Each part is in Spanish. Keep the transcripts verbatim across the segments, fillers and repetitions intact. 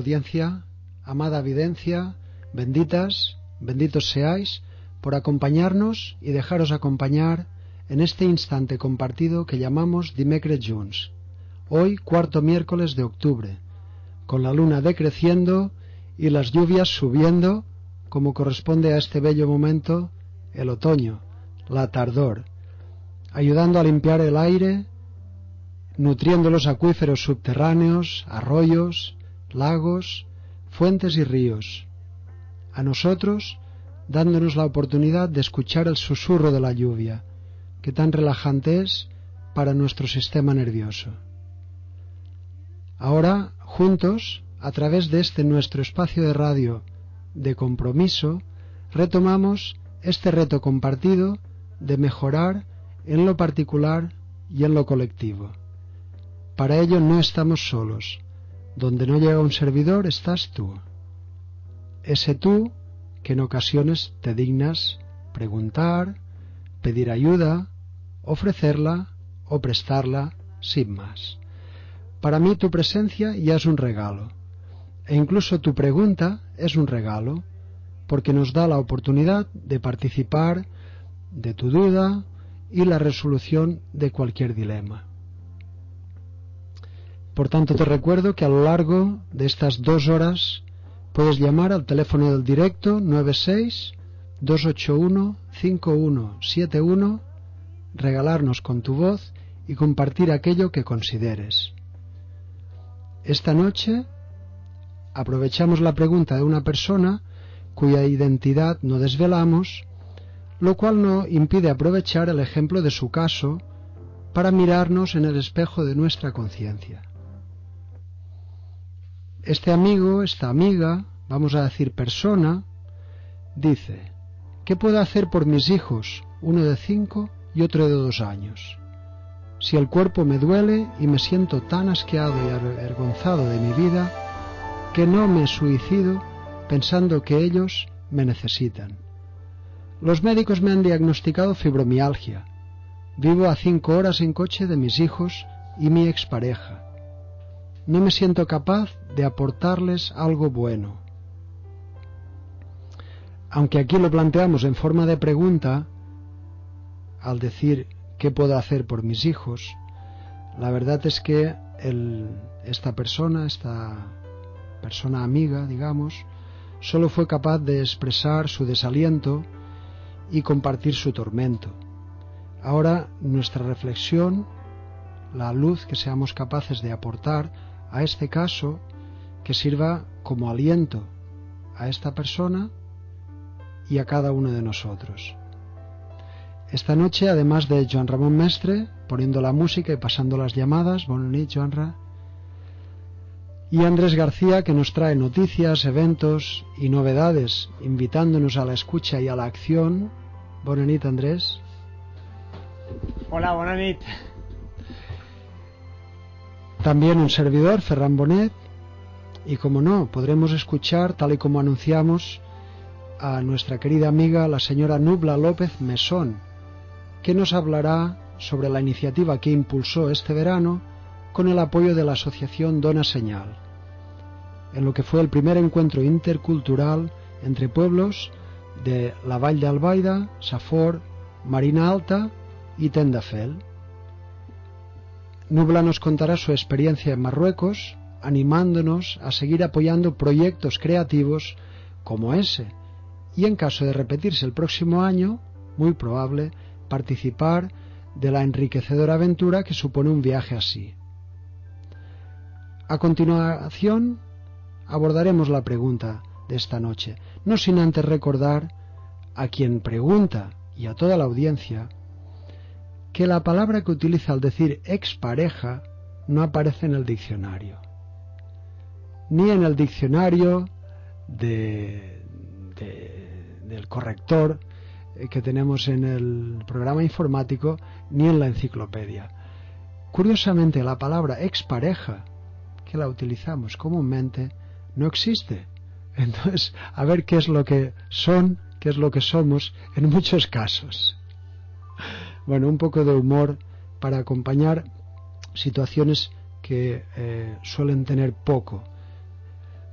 audiencia, amada videncia, benditas, benditos seáis por acompañarnos y dejaros acompañar en este instante compartido que llamamos Dimecres Junts. Hoy, cuarto miércoles de octubre, con la luna decreciendo y las lluvias subiendo, como corresponde a este bello momento, el otoño, la tardor, ayudando a limpiar el aire, nutriendo los acuíferos subterráneos, arroyos, lagos, fuentes y ríos. A nosotros, dándonos la oportunidad de escuchar el susurro de la lluvia, que tan relajante es para nuestro sistema nervioso. Ahora, juntos, a través de este nuestro espacio de radio de compromiso, retomamos este reto compartido de mejorar en lo particular y en lo colectivo. Para ello no estamos solos. Donde no llega un servidor estás tú. Ese tú que en ocasiones te dignas preguntar, pedir ayuda, ofrecerla o prestarla sin más. Para mí tu presencia ya es un regalo, e incluso tu pregunta es un regalo, porque nos da la oportunidad de participar de tu duda y la resolución de cualquier dilema. Por tanto, te recuerdo que a lo largo de estas dos horas puedes llamar al teléfono del directo nueve seis, dos ocho uno, cinco uno siete uno, regalarnos con tu voz y compartir aquello que consideres. Esta noche aprovechamos la pregunta de una persona cuya identidad no desvelamos, lo cual no impide aprovechar el ejemplo de su caso para mirarnos en el espejo de nuestra conciencia. Este amigo, esta amiga, vamos a decir persona, dice: ¿qué puedo hacer por mis hijos, uno de cinco y otro de dos años? Si el cuerpo me duele y me siento tan asqueado y avergonzado de mi vida que no me suicido pensando que ellos me necesitan. Los médicos me han diagnosticado fibromialgia. Vivo a cinco horas en coche de mis hijos y mi expareja. No me siento capaz de aportarles algo bueno. Aunque aquí lo planteamos en forma de pregunta, al decir ¿qué puedo hacer por mis hijos?, la verdad es que el, esta persona, esta persona amiga, digamos, solo fue capaz de expresar su desaliento y compartir su tormento. Ahora nuestra reflexión, la luz que seamos capaces de aportar a este caso, que sirva como aliento a esta persona y a cada uno de nosotros. Esta noche, además de Joan Ramón Mestre, poniendo la música y pasando las llamadas, bona nit, Joanra, y Andrés García, que nos trae noticias, eventos y novedades, invitándonos a la escucha y a la acción. Bona nit, Andrés. Hola, bona nit. También un servidor, Ferran Bonet, y como no, podremos escuchar, tal y como anunciamos, a nuestra querida amiga, la señora Nubla López Mesón, que nos hablará sobre la iniciativa que impulsó este verano con el apoyo de la asociación Dona Señal, en lo que fue el primer encuentro intercultural entre pueblos de la Vall d'Albaida, Safor, Marina Alta y Tendafel. Nubla nos contará su experiencia en Marruecos, animándonos a seguir apoyando proyectos creativos como ese, y en caso de repetirse el próximo año, muy probable, participar de la enriquecedora aventura que supone un viaje así. A continuación, abordaremos la pregunta de esta noche, no sin antes recordar a quien pregunta y a toda la audiencia que la palabra que utiliza al decir expareja no aparece en el diccionario, ni en el diccionario de, de, del corrector que tenemos en el programa informático, ni en la enciclopedia. Curiosamente, la palabra expareja, que la utilizamos comúnmente, no existe. Entonces, a ver qué es lo que son, qué es lo que somos en muchos casos. Bueno, un poco de humor para acompañar situaciones que eh, suelen tener poco.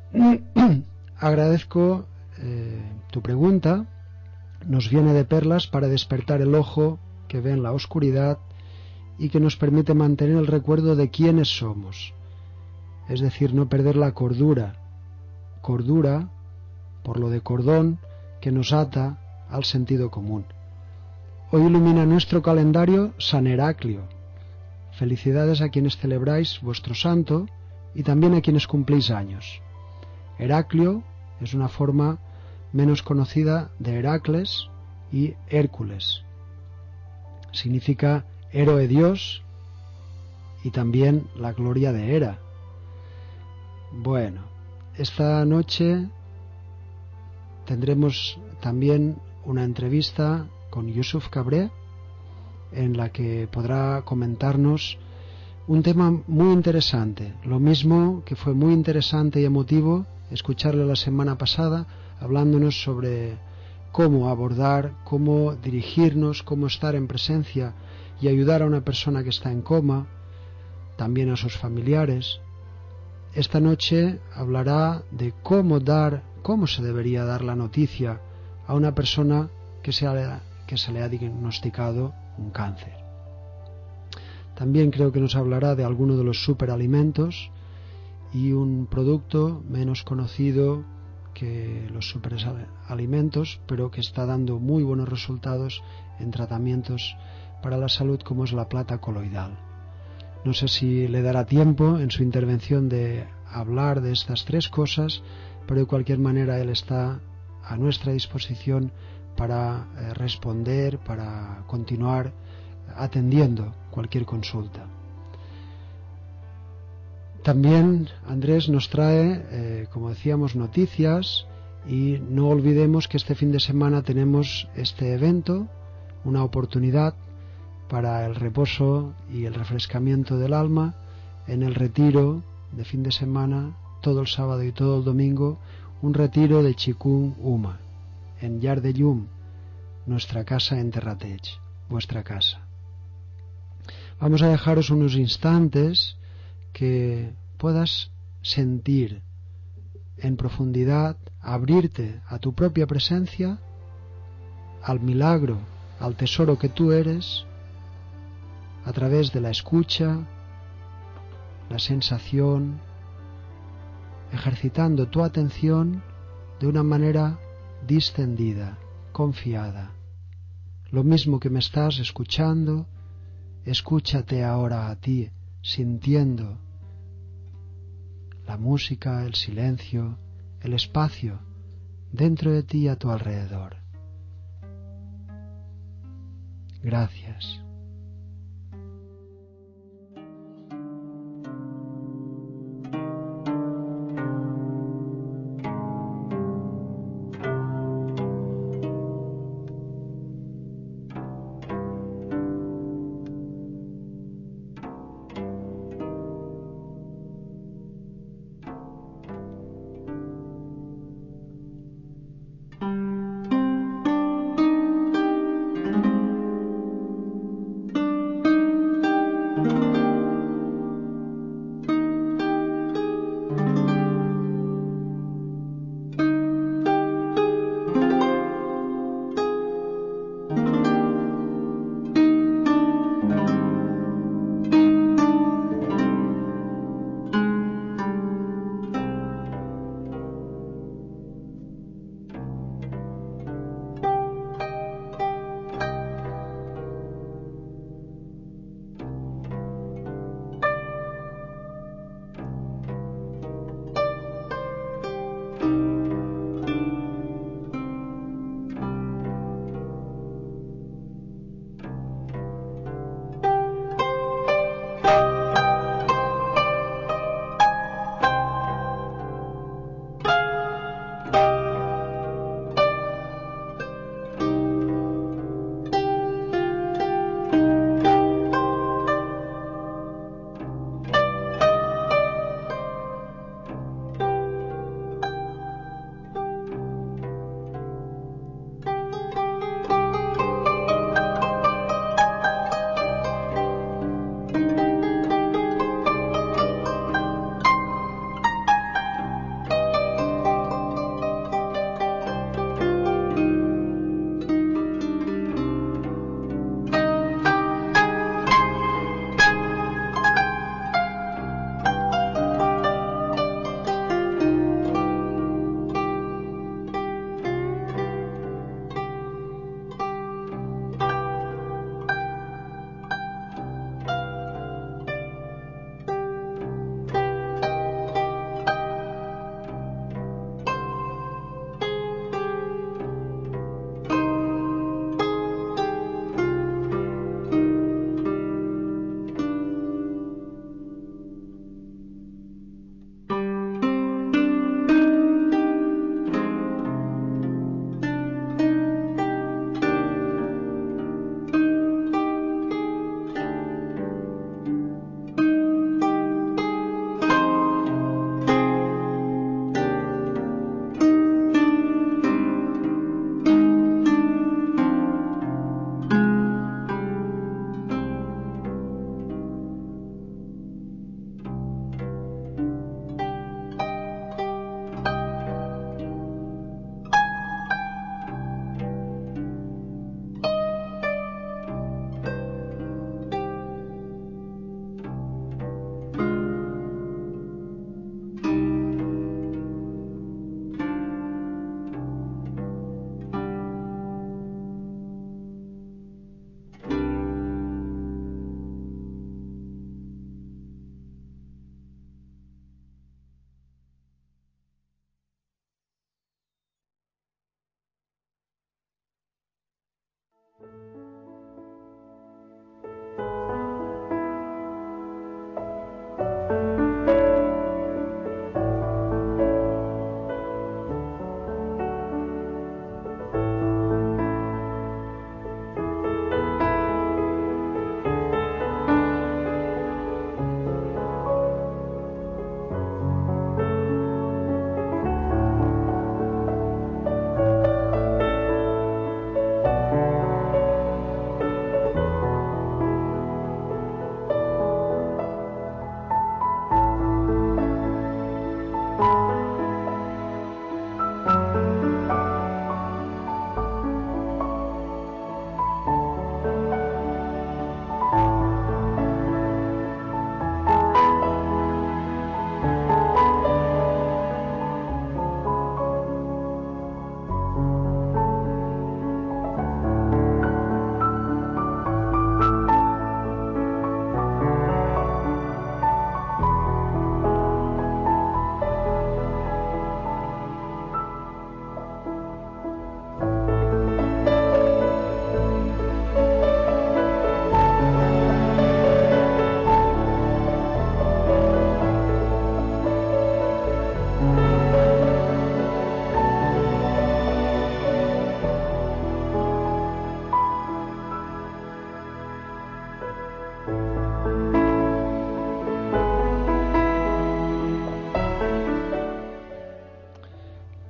Agradezco eh, tu pregunta. Nos viene de perlas para despertar el ojo que ve en la oscuridad y que nos permite mantener el recuerdo de quiénes somos, es decir, no perder la cordura, cordura por lo de cordón que nos ata al sentido común. Hoy ilumina nuestro calendario San Heraclio. Felicidades a quienes celebráis vuestro santo y también a quienes cumplís años. Heraclio es una forma menos conocida de Heracles y Hércules. Significa héroe dios y también la gloria de Hera. Bueno, esta noche tendremos también una entrevista con Yusuf Cabré en la que podrá comentarnos un tema muy interesante, lo mismo que fue muy interesante y emotivo escucharle la semana pasada hablándonos sobre cómo abordar, cómo dirigirnos, cómo estar en presencia y ayudar a una persona que está en coma, también a sus familiares. Esta noche hablará de cómo dar, cómo se debería dar la noticia a una persona que se, ha, que se le ha diagnosticado un cáncer. También creo que nos hablará de alguno de los superalimentos y un producto menos conocido que los superalimentos, pero que está dando muy buenos resultados en tratamientos para la salud, como es la plata coloidal. No sé si le dará tiempo en su intervención de hablar de estas tres cosas, pero de cualquier manera él está a nuestra disposición para eh, responder, para continuar atendiendo cualquier consulta. También Andrés nos trae, eh, como decíamos, noticias, y no olvidemos que este fin de semana tenemos este evento, una oportunidad para el reposo y el refrescamiento del alma en el retiro de fin de semana, todo el sábado y todo el domingo, un retiro de Chikung Uma en Yar de Llum, nuestra casa en Terratech, vuestra casa. Vamos a dejaros unos instantes que puedas sentir en profundidad, abrirte a tu propia presencia, al milagro, al tesoro que tú eres, a través de la escucha, la sensación, ejercitando tu atención de una manera distendida, confiada. Lo mismo que me estás escuchando, escúchate ahora a ti, sintiendo la música, el silencio, el espacio dentro de ti y a tu alrededor. Gracias.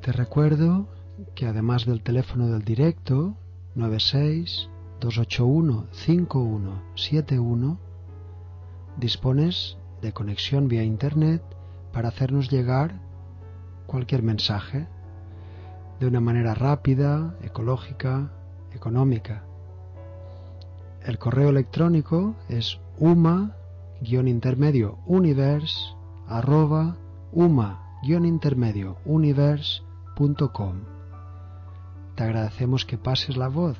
Te recuerdo que además del teléfono del directo nueve seis dos ocho uno cinco uno siete uno, dispones de conexión vía internet para hacernos llegar cualquier mensaje de una manera rápida, ecológica, económica. El correo electrónico es uma-intermedio univers arroba uma-intermedio univers punto com. Te agradecemos que pases la voz.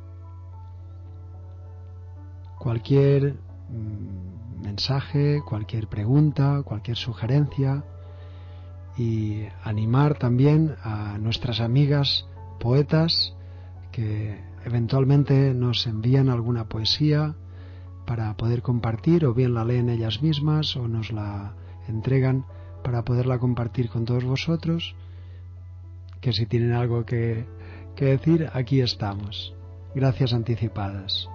Cualquier mmm, mensaje, cualquier pregunta, cualquier sugerencia, y animar también a nuestras amigas poetas que eventualmente nos envían alguna poesía para poder compartir, o bien la leen ellas mismas o nos la entregan para poderla compartir con todos vosotros, que si tienen algo que, que decir, aquí estamos. Gracias anticipadas.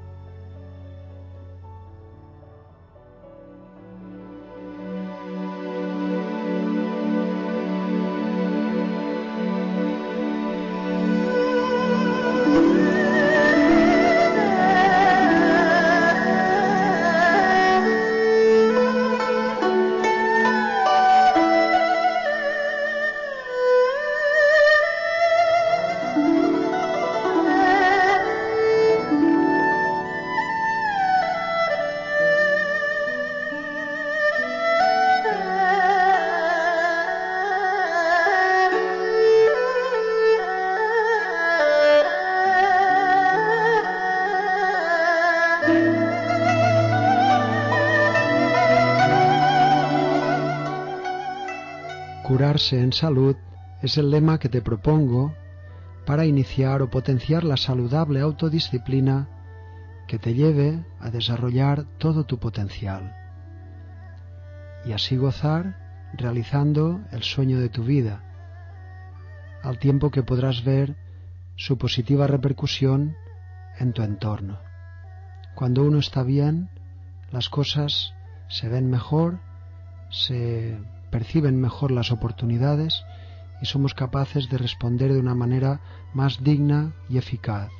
Curarse en salud es el lema que te propongo para iniciar o potenciar la saludable autodisciplina que te lleve a desarrollar todo tu potencial y así gozar realizando el sueño de tu vida, al tiempo que podrás ver su positiva repercusión en tu entorno. Cuando uno está bien, las cosas se ven mejor, se perciben mejor las oportunidades y somos capaces de responder de una manera más digna y eficaz.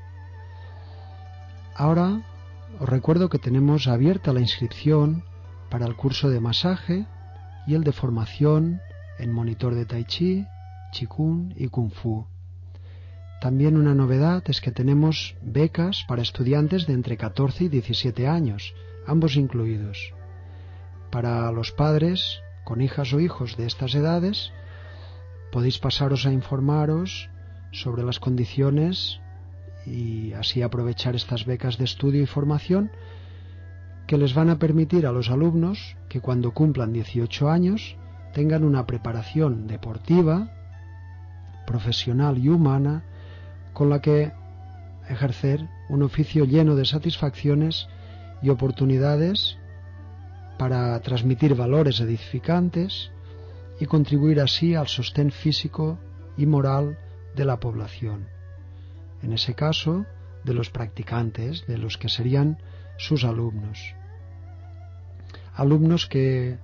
Ahora os recuerdo que tenemos abierta la inscripción para el curso de masaje y el de formación en monitor de Tai Chi, Qigong y Kung Fu. También una novedad es que tenemos becas para estudiantes de entre catorce y diecisiete años, ambos incluidos. Para los padres con hijas o hijos de estas edades, podéis pasaros a informaros sobre las condiciones y así aprovechar estas becas de estudio y formación que les van a permitir a los alumnos que cuando cumplan dieciocho años tengan una preparación deportiva, profesional y humana con la que ejercer un oficio lleno de satisfacciones y oportunidades para transmitir valores edificantes y contribuir así al sostén físico y moral de la población. En ese caso, de los practicantes, de los que serían sus alumnos. Alumnos que,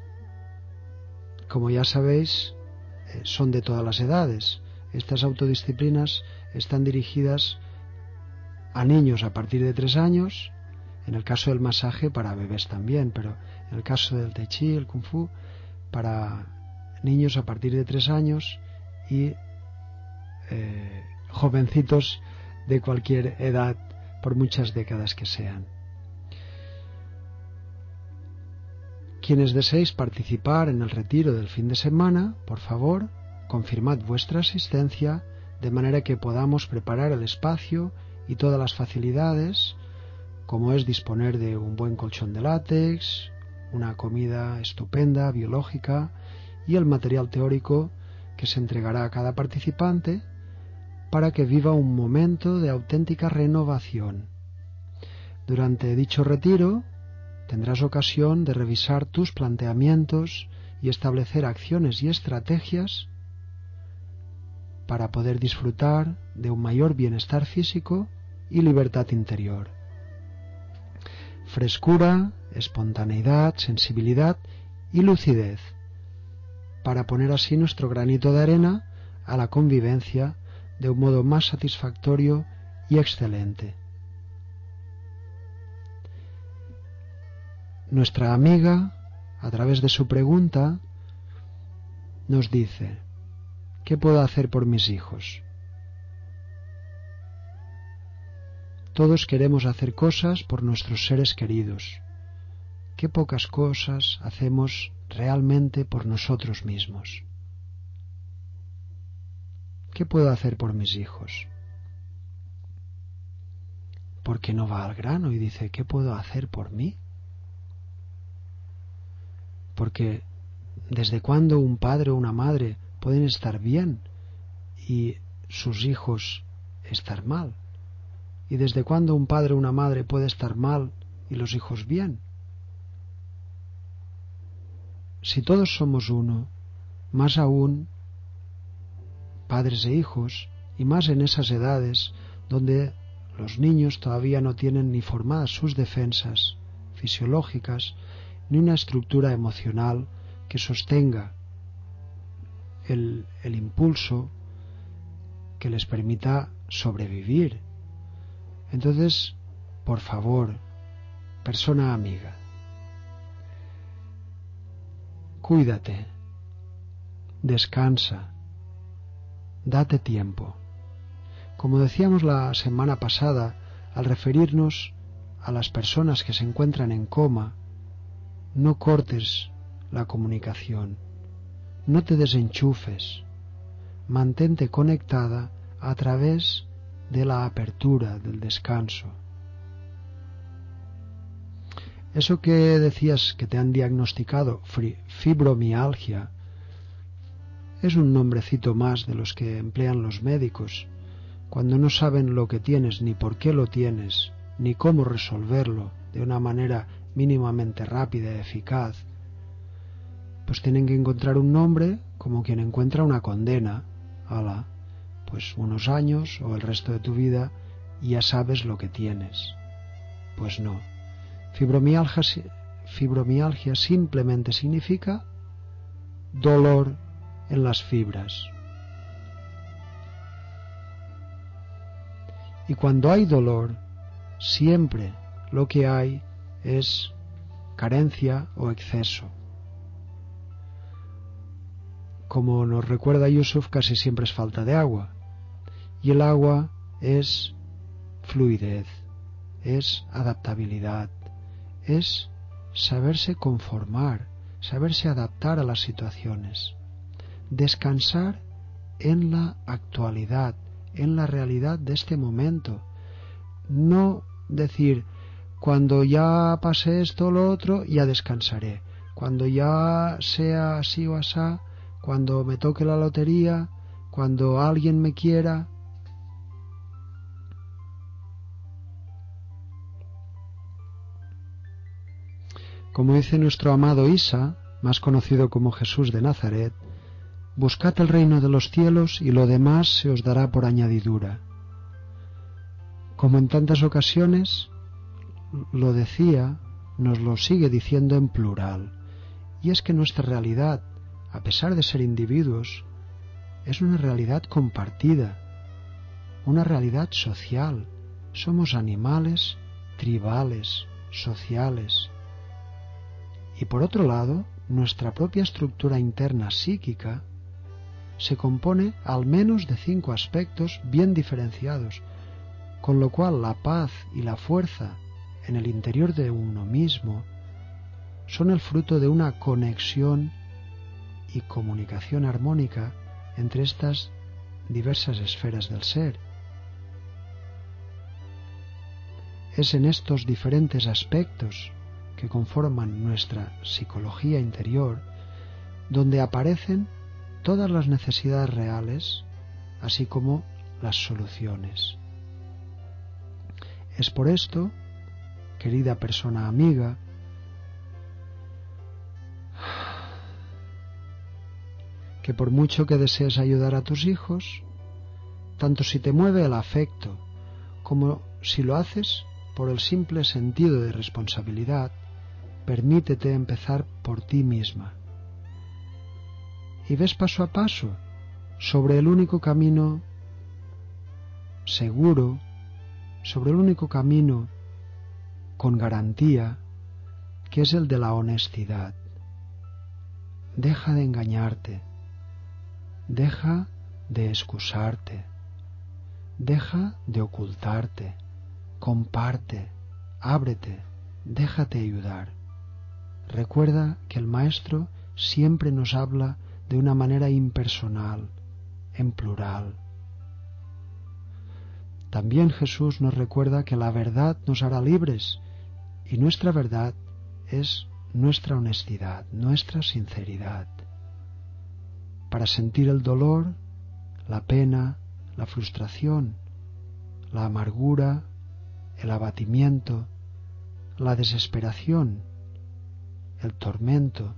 como ya sabéis, son de todas las edades. Estas autodisciplinas están dirigidas a niños a partir de tres años, en el caso del masaje para bebés también, pero en el caso del Tai Chi, el Kung Fu, para niños a partir de tres años y eh, jovencitos de cualquier edad, por muchas décadas que sean. Quienes deseéis participar en el retiro del fin de semana, por favor, confirmad vuestra asistencia de manera que podamos preparar el espacio y todas las facilidades, como es disponer de un buen colchón de látex, una comida estupenda, biológica, y el material teórico que se entregará a cada participante para que viva un momento de auténtica renovación. Durante dicho retiro tendrás ocasión de revisar tus planteamientos y establecer acciones y estrategias para poder disfrutar de un mayor bienestar físico y libertad interior. Frescura, espontaneidad, sensibilidad y lucidez para poner así nuestro granito de arena a la convivencia de un modo más satisfactorio y excelente. Nuestra amiga, a través de su pregunta, nos dice: ¿qué puedo hacer por mis hijos? Todos queremos hacer cosas por nuestros seres queridos. Qué pocas cosas hacemos realmente por nosotros mismos. ¿Qué puedo hacer por mis hijos? Porque no va al grano y dice: ¿qué puedo hacer por mí? Porque ¿desde cuándo un padre o una madre pueden estar bien y sus hijos estar mal? ¿Y desde cuándo un padre o una madre puede estar mal y los hijos bien? Si todos somos uno, más aún padres e hijos, y más en esas edades donde los niños todavía no tienen ni formadas sus defensas fisiológicas, ni una estructura emocional que sostenga el, el impulso que les permita sobrevivir. Entonces, por favor, persona amiga, cuídate, descansa, date tiempo. Como decíamos la semana pasada, al referirnos a las personas que se encuentran en coma, no cortes la comunicación, no te desenchufes, mantente conectada a través de la apertura, del descanso. Eso que decías que te han diagnosticado fibromialgia es un nombrecito más de los que emplean los médicos cuando no saben lo que tienes, ni por qué lo tienes, ni cómo resolverlo de una manera mínimamente rápida y eficaz. Pues tienen que encontrar un nombre como quien encuentra una condena. Ala, pues unos años o el resto de tu vida y ya sabes lo que tienes. Pues no. Fibromialgia, fibromialgia simplemente significa dolor en las fibras. Y cuando hay dolor, siempre lo que hay es carencia o exceso. Como nos recuerda Yusuf, casi siempre es falta de agua. Y el agua es fluidez, es adaptabilidad, es saberse conformar, saberse adaptar a las situaciones, descansar en la actualidad, en la realidad de este momento. No decir, cuando ya pase esto o lo otro, ya descansaré. Cuando ya sea así o asá, cuando me toque la lotería, cuando alguien me quiera. Como dice nuestro amado Isa, más conocido como Jesús de Nazaret, buscad el reino de los cielos y lo demás se os dará por añadidura. Como en tantas ocasiones lo decía, nos lo sigue diciendo en plural, y es que nuestra realidad, a pesar de ser individuos, es una realidad compartida, una realidad social. Somos animales tribales, sociales. Y por otro lado, nuestra propia estructura interna psíquica se compone al menos de cinco aspectos bien diferenciados, con lo cual la paz y la fuerza en el interior de uno mismo son el fruto de una conexión y comunicación armónica entre estas diversas esferas del ser. Es en estos diferentes aspectos que conforman nuestra psicología interior donde aparecen todas las necesidades reales, así como las soluciones. Es por esto, querida persona amiga, que por mucho que desees ayudar a tus hijos, tanto si te mueve el afecto como si lo haces por el simple sentido de responsabilidad, permítete empezar por ti misma y ves paso a paso sobre el único camino seguro, sobre el único camino con garantía, que es el de la honestidad. Deja de engañarte, deja de excusarte, deja de ocultarte, comparte, ábrete, déjate ayudar. Recuerda que el Maestro siempre nos habla de una manera impersonal, en plural. También Jesús nos recuerda que la verdad nos hará libres, y nuestra verdad es nuestra honestidad, nuestra sinceridad. Para sentir el dolor, la pena, la frustración, la amargura, el abatimiento, la desesperación, el tormento,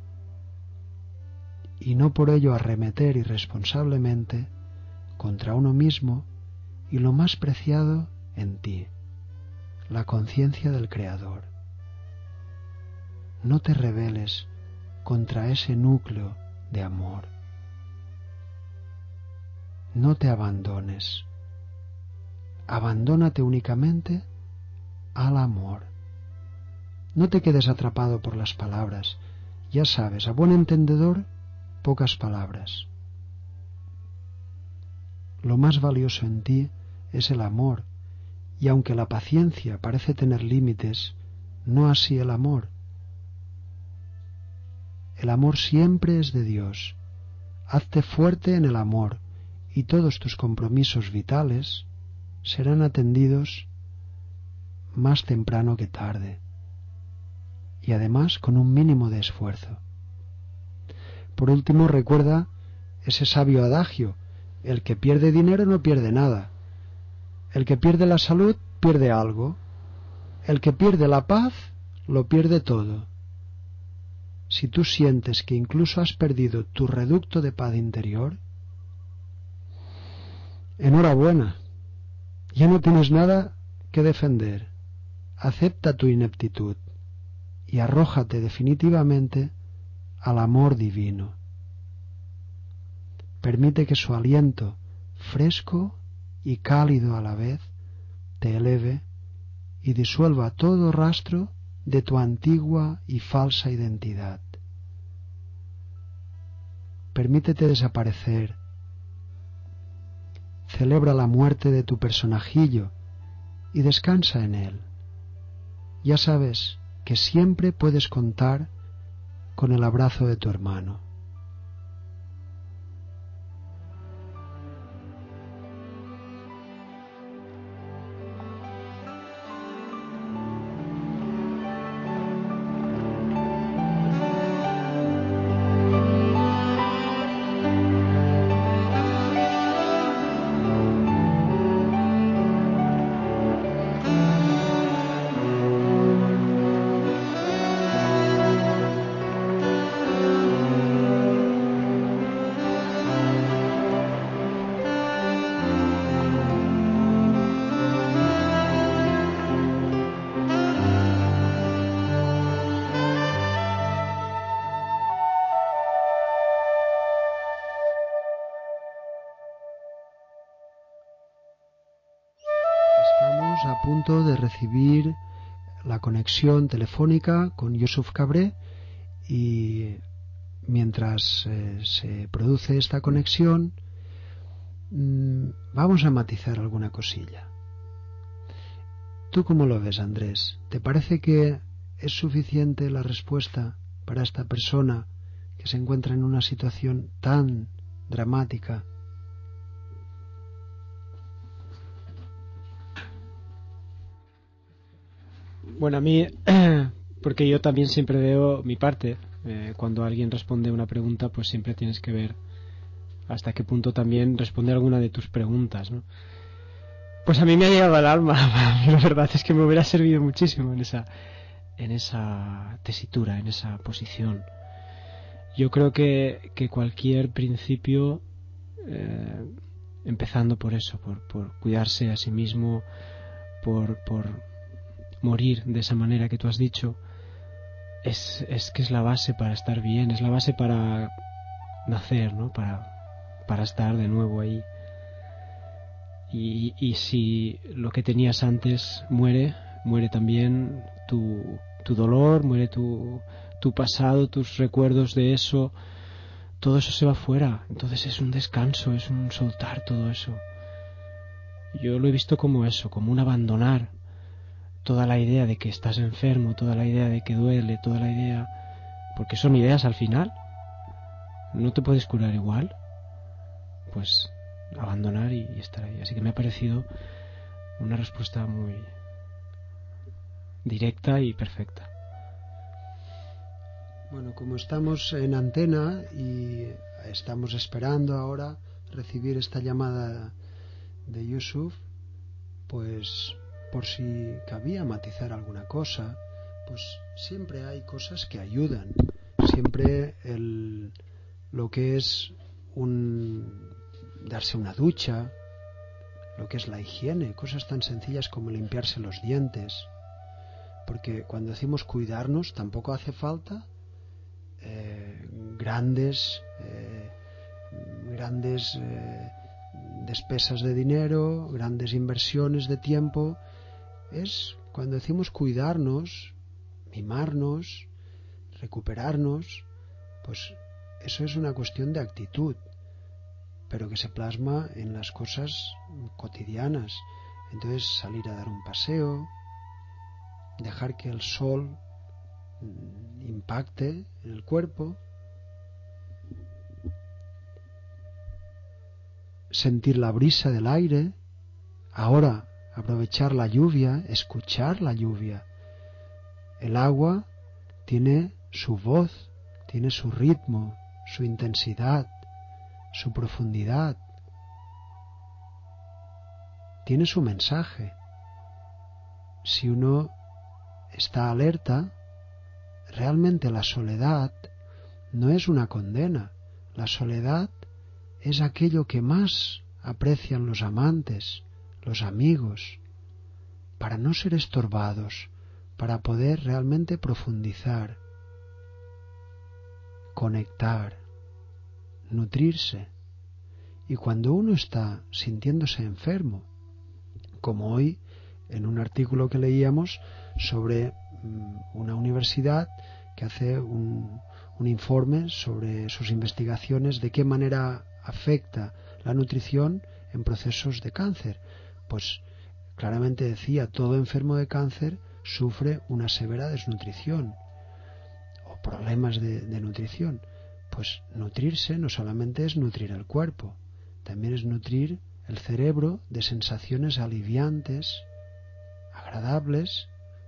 y no por ello arremeter irresponsablemente contra uno mismo y lo más preciado en ti, la conciencia del Creador. No te rebeles contra ese núcleo de amor. No te abandones. Abandónate únicamente al amor. No te quedes atrapado por las palabras. Ya sabes, a buen entendedor, pocas palabras. Lo más valioso en ti es el amor, y aunque la paciencia parece tener límites, no así el amor. El amor siempre es de Dios. Hazte fuerte en el amor, y todos tus compromisos vitales serán atendidos más temprano que tarde, y además con un mínimo de esfuerzo. Por último, recuerda ese sabio adagio: el que pierde dinero no pierde nada, el que pierde la salud pierde algo, el que pierde la paz lo pierde todo. Si tú sientes que incluso has perdido tu reducto de paz interior, enhorabuena, ya no tienes nada que defender. Acepta tu ineptitud y arrójate definitivamente al amor divino. Permite que su aliento, fresco y cálido a la vez, te eleve y disuelva todo rastro de tu antigua y falsa identidad. Permítete desaparecer. Celebra la muerte de tu personajillo y descansa en él. Ya sabes que siempre puedes contar con el abrazo de tu hermano. A punto de recibir la conexión telefónica con Yusuf Cabré, y mientras eh, se produce esta conexión mmm, vamos a matizar alguna cosilla. ¿Tú cómo lo ves, Andrés? ¿Te parece que es suficiente la respuesta para esta persona que se encuentra en una situación tan dramática? Bueno, a mí, porque yo también siempre veo mi parte. Eh, cuando alguien responde una pregunta, pues siempre tienes que ver hasta qué punto también responde alguna de tus preguntas, ¿no? Pues a mí me ha llegado al alma. La verdad es que me hubiera servido muchísimo en esa, en esa tesitura, en esa posición. Yo creo que, que cualquier principio, eh, empezando por eso, por, por cuidarse a sí mismo, por, por morir de esa manera que tú has dicho, es, es que es la base para estar bien, es la base para nacer, ¿no? Para, para estar de nuevo ahí. Y, y si lo que tenías antes muere, muere también tu, tu dolor, muere tu, tu pasado, tus recuerdos de eso, todo eso se va fuera. Entonces es un descanso, es un soltar todo eso. Yo lo he visto como eso, como un abandonar toda la idea de que estás enfermo, toda la idea de que duele, toda la idea... Porque son ideas al final. No te puedes curar igual. Pues abandonar y, y estar ahí. Así que me ha parecido una respuesta muy directa y perfecta. Bueno, como estamos en antena y estamos esperando ahora recibir esta llamada de Yusuf, pues por si cabía matizar alguna cosa, pues siempre hay cosas que ayudan. Siempre el, lo que es un darse una ducha, lo que es la higiene, cosas tan sencillas como limpiarse los dientes, porque cuando decimos cuidarnos tampoco hace falta eh, grandes eh, grandes eh, despesas de dinero, grandes inversiones de tiempo. Es cuando decimos cuidarnos, mimarnos, recuperarnos, pues eso es una cuestión de actitud, pero que se plasma en las cosas cotidianas. Entonces salir a dar un paseo, dejar que el sol impacte en el cuerpo, sentir la brisa del aire, ahora aprovechar la lluvia, escuchar la lluvia. El agua tiene su voz, tiene su ritmo, su intensidad, su profundidad, tiene su mensaje. Si uno está alerta, realmente la soledad no es una condena. La soledad es aquello que más aprecian los amantes, los amigos, para no ser estorbados, para poder realmente profundizar, conectar, nutrirse. Y cuando uno está sintiéndose enfermo, como hoy en un artículo que leíamos sobre una universidad que hace un, un informe sobre sus investigaciones de qué manera afecta la nutrición en procesos de cáncer, pues claramente decía, todo enfermo de cáncer sufre una severa desnutrición o problemas de, de nutrición. Pues nutrirse no solamente es nutrir el cuerpo, también es nutrir el cerebro de sensaciones aliviantes, agradables,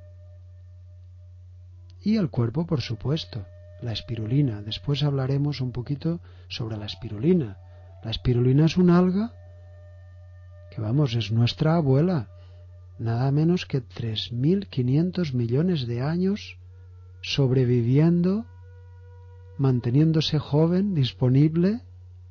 y el cuerpo, por supuesto, la espirulina. Después hablaremos un poquito sobre la espirulina. La espirulina es un alga que, vamos, es nuestra abuela. Nada menos que tres mil quinientos millones de años sobreviviendo, manteniéndose joven, disponible,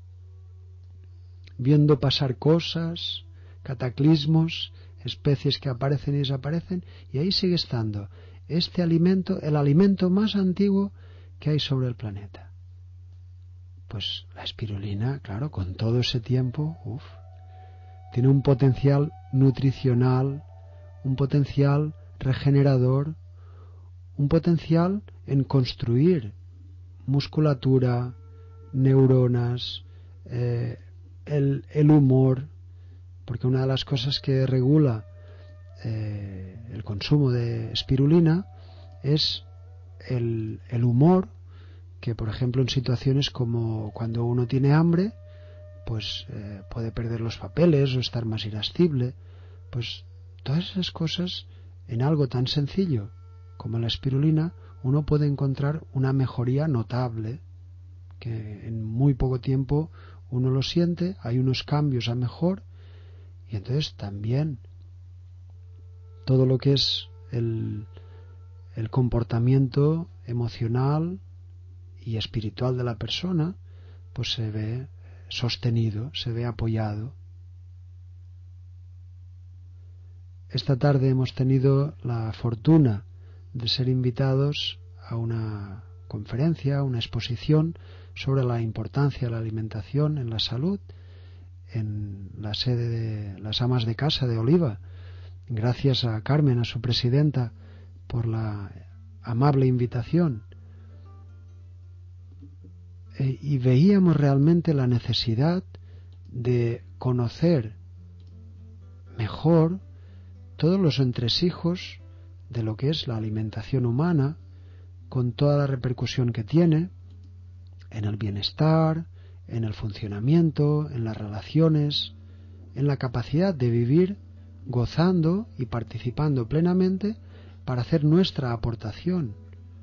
viendo pasar cosas, cataclismos, especies que aparecen y desaparecen, y ahí sigue estando este alimento, el alimento más antiguo que hay sobre el planeta. Pues la espirulina, claro, con todo ese tiempo, uf, tiene un potencial nutricional, un potencial regenerador, un potencial en construir musculatura, neuronas, eh, el, el humor, porque una de las cosas que regula eh, el consumo de espirulina es el, el humor, que por ejemplo en situaciones como cuando uno tiene hambre, pues eh, puede perder los papeles o estar más irascible. Pues todas esas cosas, en algo tan sencillo como la espirulina, uno puede encontrar una mejoría notable, que en muy poco tiempo uno lo siente, hay unos cambios a mejor, y entonces también todo lo que es el, el comportamiento emocional y espiritual de la persona, pues se ve sostenido, se ve apoyado. Esta tarde hemos tenido la fortuna de ser invitados a una conferencia, a una exposición sobre la importancia de la alimentación en la salud en la sede de las Amas de Casa de Oliva. Gracias a Carmen, a su presidenta, por la amable invitación. E, y veíamos realmente la necesidad de conocer mejor todos los entresijos de lo que es la alimentación humana, con toda la repercusión que tiene en el bienestar, en el funcionamiento, en las relaciones, en la capacidad de vivir gozando y participando plenamente para hacer nuestra aportación.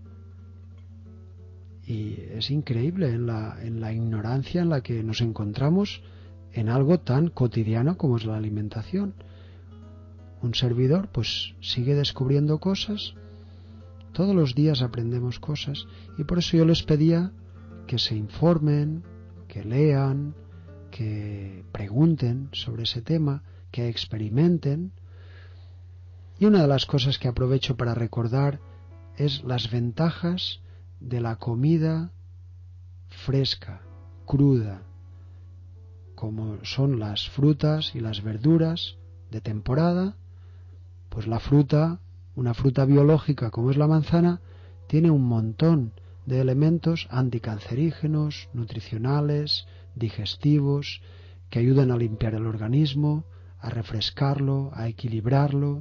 Y es increíble en la, en la ignorancia en la que nos encontramos en algo tan cotidiano como es la alimentación. Un servidor pues sigue descubriendo cosas, todos los días aprendemos cosas, y por eso yo les pedía que se informen, que lean, que pregunten sobre ese tema, que experimenten. Y una de las cosas que aprovecho para recordar es las ventajas de la comida fresca, cruda, como son las frutas y las verduras de temporada. Pues la fruta, una fruta biológica como es la manzana, tiene un montón de elementos anticancerígenos, nutricionales, digestivos, que ayudan a limpiar el organismo, a refrescarlo, a equilibrarlo.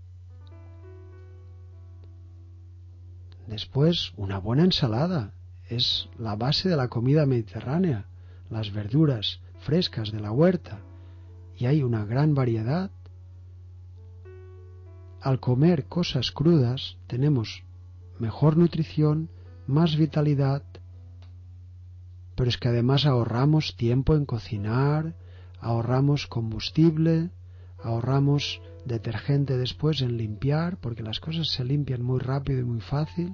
Después, una buena ensalada es la base de la comida mediterránea, las verduras frescas de la huerta, y hay una gran variedad. Al comer cosas crudas tenemos mejor nutrición, más vitalidad, pero es que además ahorramos tiempo en cocinar, ahorramos combustible, ahorramos detergente después en limpiar, porque las cosas se limpian muy rápido y muy fácil.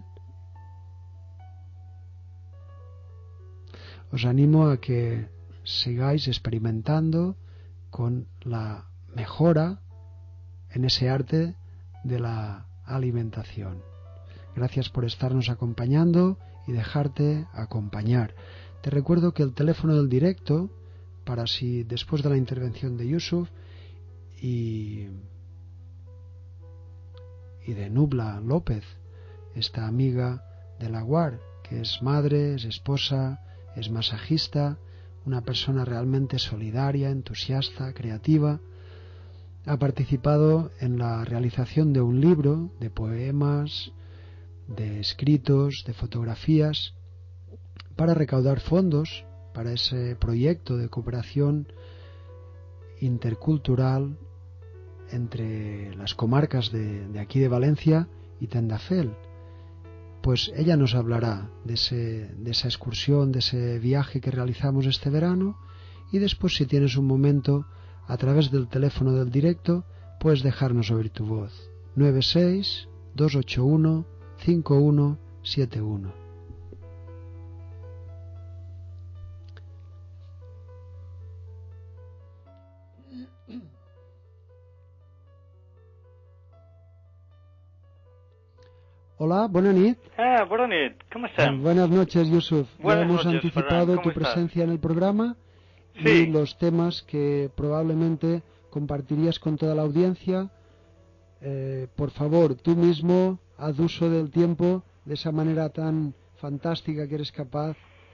Os animo a que sigáis experimentando con la mejora en ese arte de la alimentación. Gracias por estarnos acompañando y dejarte acompañar. Te recuerdo que el teléfono del directo, para si después de la intervención de Yusuf y, y de Nubla López, esta amiga de la U A R, que es madre, es esposa, es masajista, una persona realmente solidaria, entusiasta, creativa, ha participado en la realización de un libro de poemas, de escritos, de fotografías, para recaudar fondos para ese proyecto de cooperación intercultural entre las comarcas de, de aquí de Valencia y Tendafel. Pues ella nos hablará de, ese, de esa excursión, de ese viaje que realizamos este verano, y después, si tienes un momento, a través del teléfono del directo, puedes dejarnos oír tu voz. nueve seis dos ocho uno cinco uno siete uno. Hola, buenas noches. Ah, buenas noches. ¿Cómo están? Buenas noches, Yusuf. Buenas ya hemos noches, anticipado Ferran. tu ¿Cómo estás? presencia en el programa Sí. y los temas que probablemente compartirías con toda la audiencia. Eh, por favor, tú mismo haz uso del tiempo de esa manera tan fantástica que eres capaz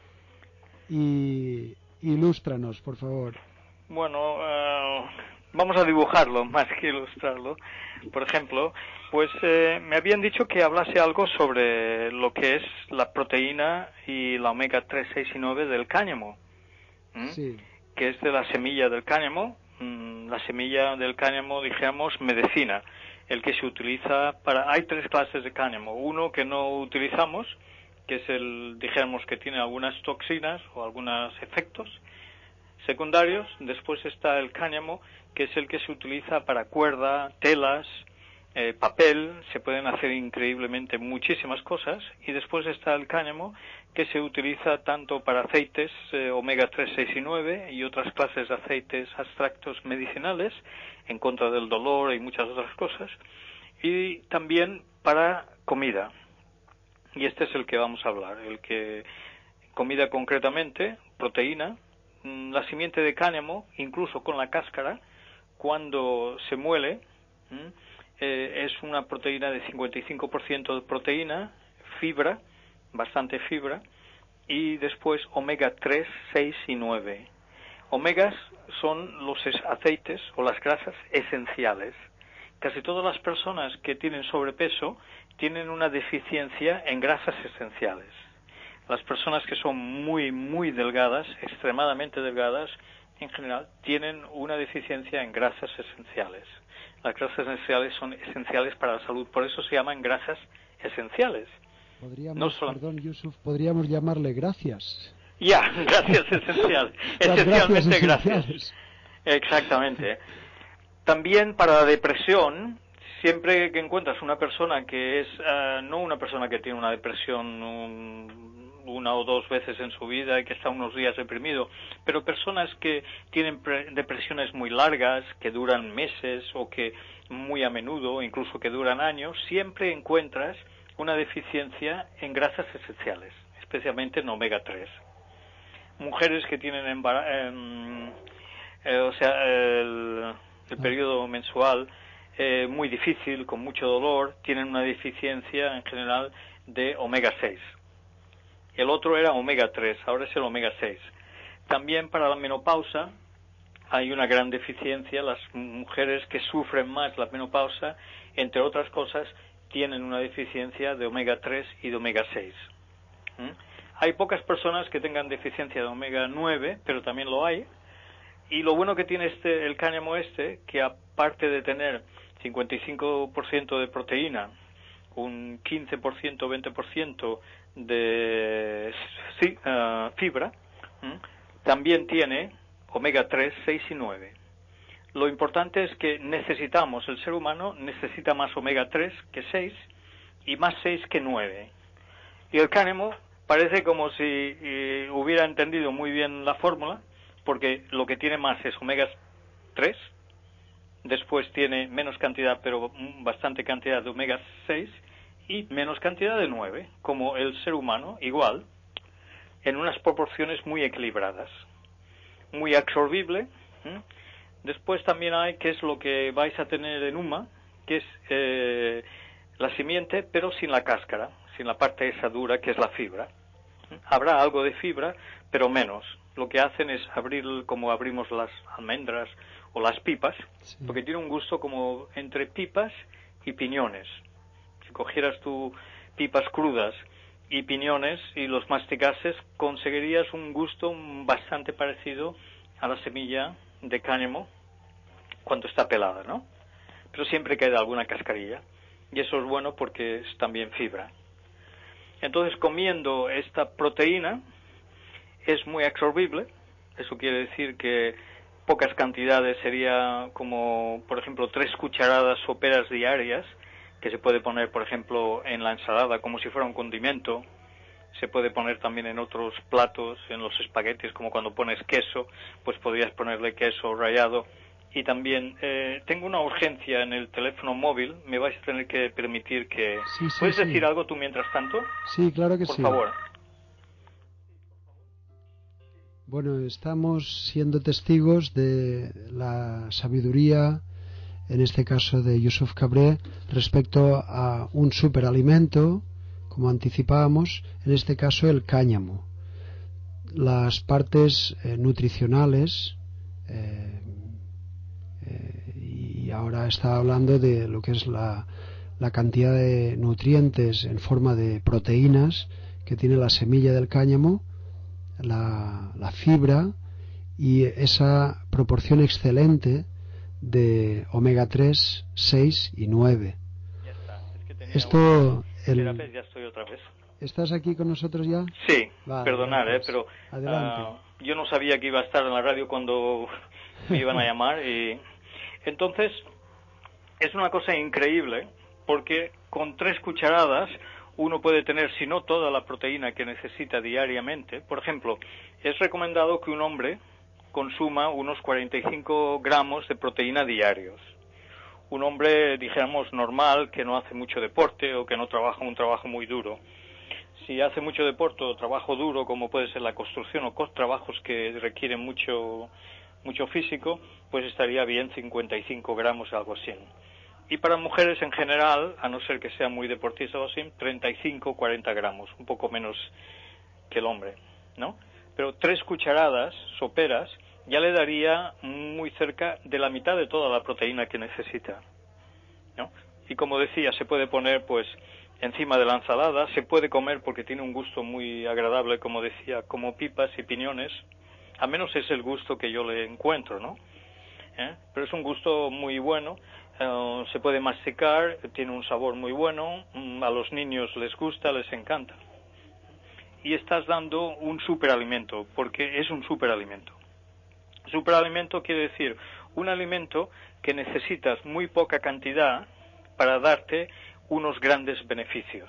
y ilústranos, por favor. Bueno, uh, vamos a dibujarlo más que ilustrarlo. Por ejemplo, pues eh, me habían dicho que hablase algo sobre lo que es la proteína y la omega tres, seis y nueve del cáñamo, ¿Mm? Sí. que es de la semilla del cáñamo. Mm, la semilla del cáñamo, dijéramos, medicina, el que se utiliza para... Hay tres clases de cáñamo. Uno que no utilizamos, que es el, dijéramos, que tiene algunas toxinas o algunos efectos secundarios. Después está el cáñamo, que es el que se utiliza para cuerda, telas, eh, papel, se pueden hacer increíblemente muchísimas cosas. Y después está el cáñamo, que se utiliza tanto para aceites eh, omega tres, seis y nueve y otras clases de aceites abstractos medicinales en contra del dolor y muchas otras cosas, y también para comida. Y este es el que vamos a hablar, el que comida concretamente, proteína. La simiente de cáñamo, incluso con la cáscara, cuando se muele, eh, es una proteína de cincuenta y cinco por ciento de proteína, fibra, bastante fibra, y después omega tres, seis y nueve. Omegas son los aceites o las grasas esenciales. Casi todas las personas que tienen sobrepeso tienen una deficiencia en grasas esenciales. Las personas que son muy, muy delgadas, extremadamente delgadas, en general, tienen una deficiencia en grasas esenciales. Las grasas esenciales son esenciales para la salud, por eso se llaman grasas esenciales. Podríamos, no solo... perdón, Yusuf, podríamos llamarle gracias. Ya, gracias esenciales. Esencialmente gracias. Exactamente. También para la depresión, siempre que encuentras una persona que es, uh, no una persona que tiene una depresión un, una o dos veces en su vida y que está unos días deprimido, pero personas que tienen depresiones muy largas, que duran meses o que muy a menudo, incluso que duran años, siempre encuentras una deficiencia en grasas esenciales, especialmente en omega tres. Mujeres que tienen embarazo, eh, eh, o sea, el, el periodo mensual eh, muy difícil, con mucho dolor, tienen una deficiencia en general de omega seis. El otro era omega tres, ahora es el omega seis. También para la menopausa hay una gran deficiencia. Las mujeres que sufren más la menopausa, entre otras cosas, tienen una deficiencia de omega tres y de omega seis. ¿Mm? Hay pocas personas que tengan deficiencia de omega nueve, pero también lo hay. Y lo bueno que tiene este, el cáñamo este, que aparte de tener cincuenta y cinco por ciento de proteína, un quince por ciento, veinte por ciento de sí, uh, fibra, ¿m? también tiene omega tres, seis y nueve. Lo importante es que necesitamos, el ser humano necesita más omega tres que seis y más seis que nueve. Y el cáñamo parece como si eh, hubiera entendido muy bien la fórmula, porque lo que tiene más es omega tres, después tiene menos cantidad, pero bastante cantidad de omega seis y menos cantidad de nueve, como el ser humano, igual, en unas proporciones muy equilibradas. Muy absorbible. ¿Mm? Después también hay, que es lo que vais a tener en UMA, que es eh, la simiente, pero sin la cáscara, sin la parte esa dura, que es la fibra. ¿Mm? Habrá algo de fibra, pero menos. Lo que hacen es abrir como abrimos las almendras o las pipas, sí. Porque tiene un gusto como entre pipas y piñones. Si cogieras tú pipas crudas y piñones y los masticases, conseguirías un gusto bastante parecido a la semilla de cáñamo cuando está pelada, ¿no? Pero siempre queda alguna cascarilla. Y eso es bueno porque es también fibra. Entonces, comiendo esta proteína, es muy absorbible. Eso quiere decir que pocas cantidades sería como, por ejemplo, tres cucharadas soperas diarias, que se puede poner, por ejemplo, en la ensalada como si fuera un condimento. Se puede poner también en otros platos, en los espaguetis, como cuando pones queso, pues podrías ponerle queso rallado. Y también, eh, tengo una urgencia en el teléfono móvil, me vais a tener que permitir que... Sí, sí, ¿Puedes sí. decir algo tú mientras tanto? Sí, claro que por sí. Por favor. Bueno, estamos siendo testigos de la sabiduría, en este caso de Yusuf Cabré, respecto a un superalimento, como anticipábamos, en este caso el cáñamo. Las partes eh, nutricionales, eh, eh, y ahora está hablando de lo que es la, la cantidad de nutrientes en forma de proteínas que tiene la semilla del cáñamo, la, la fibra y esa proporción excelente de omega tres, seis y nueve. Ya está. Es que tenía Esto una... el... Espera, ya estoy otra vez. ¿Estás aquí con nosotros ya? Sí, vale, perdonad, gracias. eh, pero Adelante. uh, yo no sabía que iba a estar en la radio cuando me iban a llamar y entonces es una cosa increíble porque con tres cucharadas uno puede tener, si no toda la proteína que necesita diariamente. Por ejemplo, es recomendado que un hombre consuma unos cuarenta y cinco gramos de proteína diarios. Un hombre, dijéramos, normal, que no hace mucho deporte o que no trabaja un trabajo muy duro. si hace mucho deporte o trabajo duro, como puede ser la construcción o trabajos que requieren mucho, mucho físico, pues estaría bien cincuenta y cinco gramos, algo así. Y para mujeres en general, a no ser que sea muy deportista o así, treinta y cinco, cuarenta gramos, un poco menos que el hombre, ¿no? Pero tres cucharadas soperas ya le daría muy cerca de la mitad de toda la proteína que necesita, ¿no? Y como decía, se puede poner pues encima de la ensalada, se puede comer porque tiene un gusto muy agradable, como decía, como pipas y piñones, al menos es el gusto que yo le encuentro, ¿no? ¿Eh? Pero es un gusto muy bueno, uh, se puede masticar, tiene un sabor muy bueno, um, a los niños les gusta, les encanta. Y estás dando un superalimento, porque es un superalimento. Superalimento quiere decir un alimento que necesitas muy poca cantidad para darte unos grandes beneficios.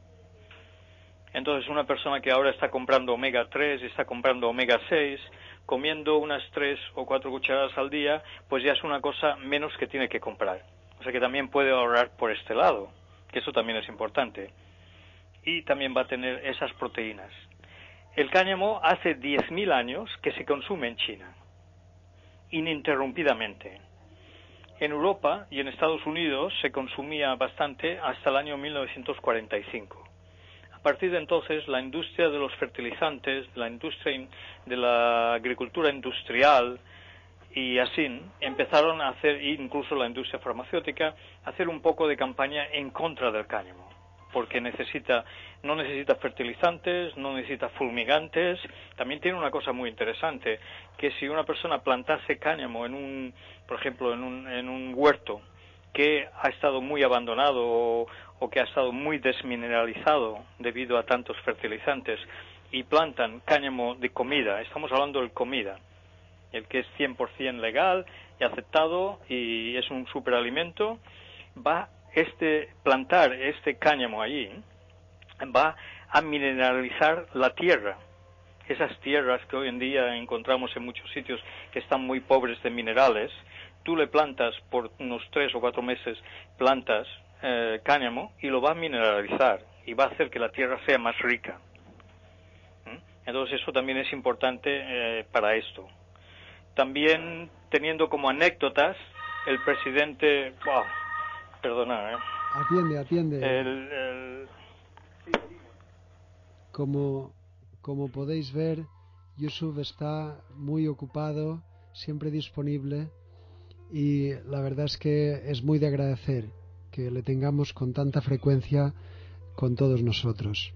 Entonces, una persona que ahora está comprando omega tres, está comprando omega seis, comiendo unas tres o cuatro cucharadas al día, pues ya es una cosa menos que tiene que comprar. O sea que también puede ahorrar por este lado, que eso también es importante. Y también va a tener esas proteínas. El cáñamo hace diez mil años que se consume en China, ininterrumpidamente. En Europa y en Estados Unidos se consumía bastante hasta el año mil novecientos cuarenta y cinco. A partir de entonces, la industria de los fertilizantes, la industria de la agricultura industrial y así, empezaron a hacer, incluso la industria farmacéutica, a hacer un poco de campaña en contra del cáñamo, porque necesita, no necesita fertilizantes, no necesita fulmigantes. También tiene una cosa muy interesante, que si una persona plantase cáñamo en un, por ejemplo, en un, en un huerto que ha estado muy abandonado o, o que ha estado muy desmineralizado debido a tantos fertilizantes, y plantan cáñamo de comida, estamos hablando de comida, el que es cien por ciento legal y aceptado y es un superalimento, va este plantar este cáñamo allí va a mineralizar la tierra. Esas tierras que hoy en día encontramos en muchos sitios que están muy pobres de minerales, tú le plantas por unos tres o cuatro meses, plantas eh, cáñamo y lo va a mineralizar y va a hacer que la tierra sea más rica. ¿Mm? Entonces eso también es importante eh, para esto. También teniendo como anécdotas el presidente... Wow, perdona, ¿eh? Atiende, atiende. El, el... Como, como podéis ver, Yusuf está muy ocupado, siempre disponible, y la verdad es que es muy de agradecer que le tengamos con tanta frecuencia con todos nosotros.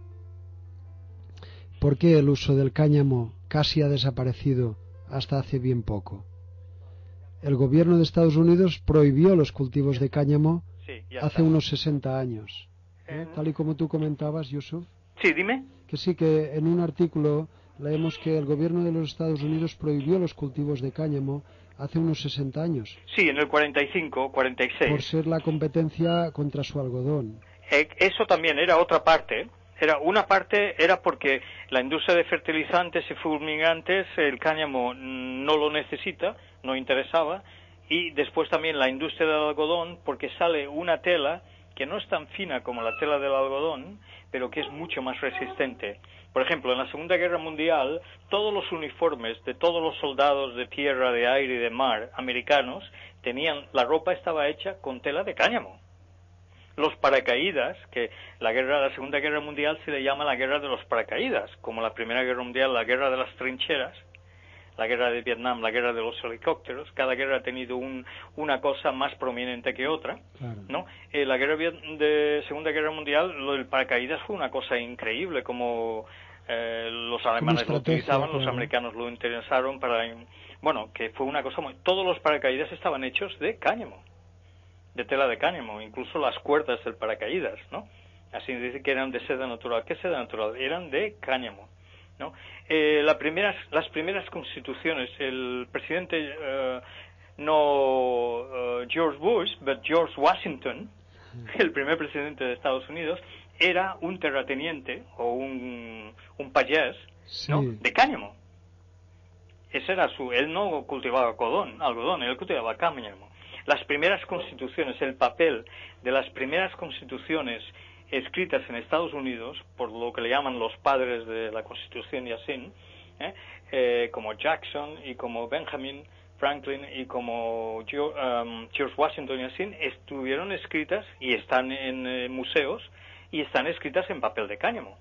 ¿Por qué el uso del cáñamo casi ha desaparecido hasta hace bien poco? El gobierno de Estados Unidos prohibió los cultivos de cáñamo sí, hace está. unos sesenta años. ¿eh? Eh, Tal y como tú comentabas, Yusuf. Sí, dime. Que sí, que en un artículo leemos que el gobierno de los Estados Unidos prohibió los cultivos de cáñamo hace unos sesenta años. Sí, en el cuarenta y cinco, cuarenta y seis. Por ser la competencia contra su algodón. Eh, eso también era otra parte. Era una parte era porque la industria de fertilizantes y fulminantes, el cáñamo no lo necesita, no interesaba, y después también la industria del algodón, porque sale una tela que no es tan fina como la tela del algodón, pero que es mucho más resistente. Por ejemplo, en la Segunda Guerra Mundial, todos los uniformes de todos los soldados de tierra, de aire y de mar americanos tenían, la ropa estaba hecha con tela de cáñamo. Los paracaídas, que la guerra, la Segunda Guerra Mundial se le llama la guerra de los paracaídas, como la Primera Guerra Mundial, la guerra de las trincheras, la guerra de Vietnam, la guerra de los helicópteros. Cada guerra ha tenido un, una cosa más prominente que otra, claro. ¿no? Eh, la guerra de Segunda Guerra Mundial, lo del paracaídas fue una cosa increíble, como eh, los alemanes lo utilizaban, claro. Los americanos lo utilizaron para, bueno, que fue una cosa muy... Todos los paracaídas estaban hechos de cáñamo, de tela de cáñamo, incluso las cuerdas del paracaídas, ¿no? Así dice que eran de seda natural. ¿Qué seda natural? Eran de cáñamo, ¿no? Eh, la primeras, las primeras constituciones, el presidente, uh, no uh, George Bush, but George Washington, el primer presidente de Estados Unidos, era un terrateniente o un, un payés, ¿no? Sí. De cáñamo. Ese era su, él no cultivaba algodón, algodón, él cultivaba cáñamo. Las primeras constituciones, el papel de las primeras constituciones escritas en Estados Unidos por lo que le llaman los padres de la Constitución y así, ¿eh? Eh, como Jackson y como Benjamin Franklin y como George Washington y así, estuvieron escritas y están en eh, museos y están escritas en papel de cáñamo.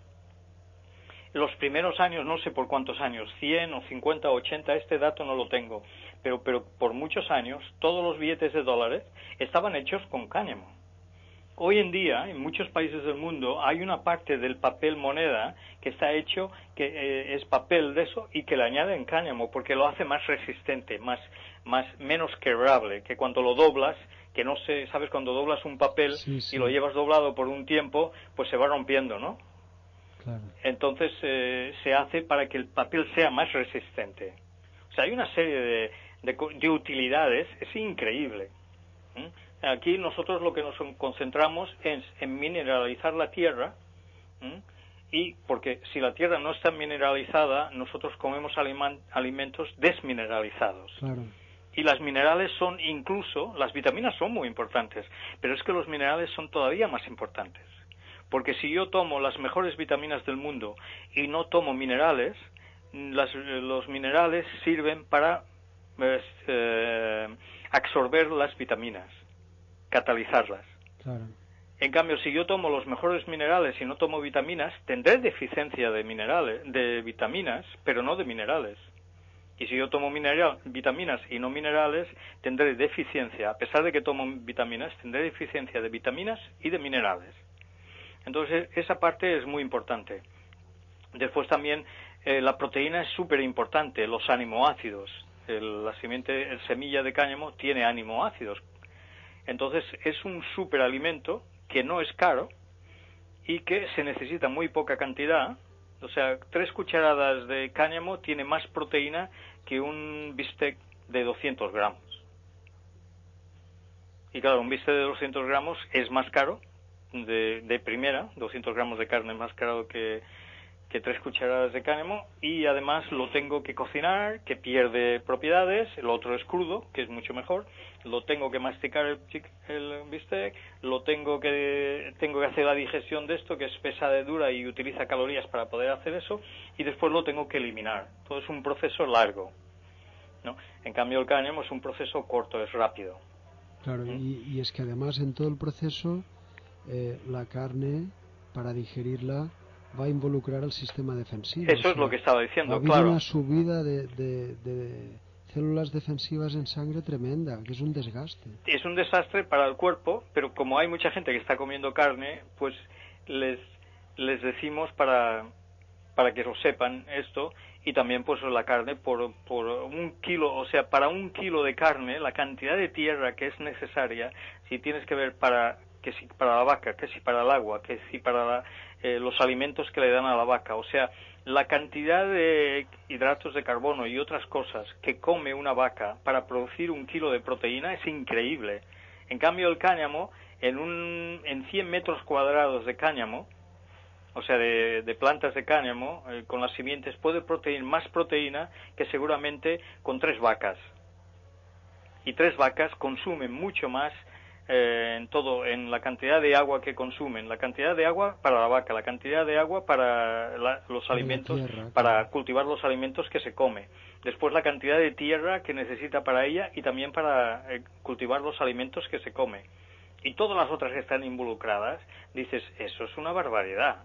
Los primeros años, no sé por cuántos años, cien o cincuenta o ochenta, este dato no lo tengo, pero, pero por muchos años todos los billetes de dólares estaban hechos con cáñamo. Hoy en día, en muchos países del mundo, hay una parte del papel moneda que está hecho, que eh, es papel de eso, y que le añaden cáñamo, porque lo hace más resistente, más, más, menos quebrable, que cuando lo doblas, que no sé, ¿sabes? Cuando doblas un papel sí, sí. y lo llevas doblado por un tiempo, pues se va rompiendo, ¿no? Claro. Entonces eh, se hace para que el papel sea más resistente. O sea, hay una serie de, de, de utilidades, es increíble. ¿Mm? Aquí nosotros lo que nos concentramos es en mineralizar la tierra, ¿m? Y porque si la tierra no está mineralizada, nosotros comemos aliman, alimentos desmineralizados. Claro. Y las minerales son incluso, las vitaminas son muy importantes, pero es que los minerales son todavía más importantes. Porque si yo tomo las mejores vitaminas del mundo y no tomo minerales, las, los minerales sirven para eh, absorber las vitaminas, catalizarlas. Claro. En cambio, si yo tomo los mejores minerales y no tomo vitaminas, tendré deficiencia de minerales, de vitaminas, pero no de minerales. Y si yo tomo mineral, vitaminas y no minerales, tendré deficiencia. A pesar de que tomo vitaminas, tendré deficiencia de vitaminas y de minerales. Entonces, esa parte es muy importante. Después también, eh, la proteína es súper importante, los aminoácidos. El, la simiente, el semilla de cáñamo tiene aminoácidos. Entonces, es un superalimento que no es caro y que se necesita muy poca cantidad. O sea, tres cucharadas de cáñamo tiene más proteína que un bistec de doscientos gramos. Y claro, un bistec de doscientos gramos es más caro, de, de primera, doscientos gramos de carne es más caro que, que tres cucharadas de cáñamo, y además lo tengo que cocinar, que pierde propiedades, el otro es crudo, que es mucho mejor, lo tengo que masticar el, el bistec, lo tengo que tengo que hacer la digestión de esto, que es pesada y dura y utiliza calorías para poder hacer eso, y después lo tengo que eliminar. Todo es un proceso largo, ¿no? En cambio el cáñamo es un proceso corto, es rápido. Claro, ¿Mm? y, y es que además en todo el proceso eh, la carne, para digerirla, va a involucrar al sistema defensivo. Eso o sea, es lo que estaba diciendo, ha habido claro. una subida de, de, de células defensivas en sangre tremenda, que es un desgaste. Es un desastre para el cuerpo, pero como hay mucha gente que está comiendo carne, pues les les decimos para para que lo sepan esto, y también pues la carne por por un kilo, o sea, para un kilo de carne, la cantidad de tierra que es necesaria, si tienes que ver para que si para la vaca, que si para el agua, que si para la, eh, los alimentos que le dan a la vaca, o sea, la cantidad de hidratos de carbono y otras cosas que come una vaca para producir un kilo de proteína es increíble. En cambio el cáñamo, en un en cien metros cuadrados de cáñamo, o sea, de, de plantas de cáñamo, eh, con las simientes, puede producir más proteína que seguramente con tres vacas. Y tres vacas consumen mucho más eh, en todo, en la cantidad de agua que consumen, la cantidad de agua para la vaca, la cantidad de agua para la, los para alimentos, tierra, para claro. cultivar los alimentos que se come. Después la cantidad de tierra que necesita para ella y también para eh, cultivar los alimentos que se come. Y todas las otras que están involucradas, dices, eso es una barbaridad.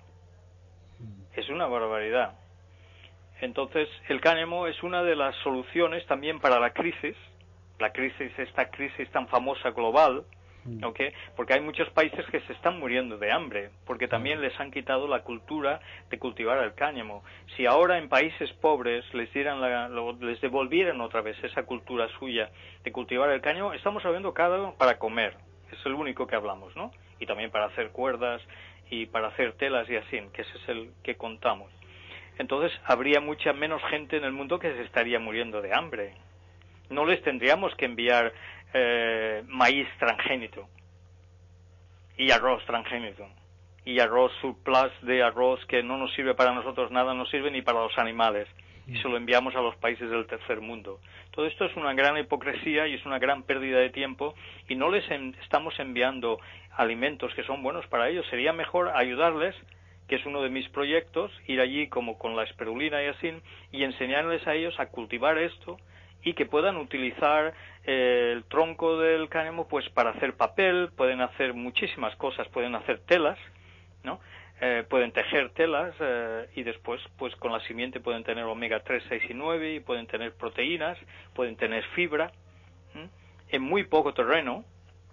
Es una barbaridad. Entonces, el cáñamo es una de las soluciones también para la crisis, la crisis, esta crisis tan famosa global, ¿okay? Porque hay muchos países que se están muriendo de hambre, porque también les han quitado la cultura de cultivar el cáñamo. Si ahora en países pobres les dieran la, les devolvieran otra vez esa cultura suya de cultivar el cáñamo, estamos hablando cada para comer, es el único que hablamos, ¿no? Y también para hacer cuerdas y para hacer telas y así, que ese es el que contamos. Entonces habría mucha menos gente en el mundo que se estaría muriendo de hambre. No les tendríamos que enviar eh, maíz transgénico y arroz transgénico y arroz surplus de arroz que no nos sirve para nosotros nada, no sirve ni para los animales. y se lo enviamos a los países del tercer mundo. Todo esto es una gran hipocresía y es una gran pérdida de tiempo, y no les en, estamos enviando alimentos que son buenos para ellos. Sería mejor ayudarles, que es uno de mis proyectos, ir allí como con la espirulina y así, y enseñarles a ellos a cultivar esto, y que puedan utilizar eh, el tronco del cáñamo pues para hacer papel, pueden hacer muchísimas cosas, pueden hacer telas, ¿no? Eh, pueden tejer telas eh, y después pues con la simiente pueden tener omega tres, seis y nueve, y pueden tener proteínas, pueden tener fibra, ¿m? En muy poco terreno.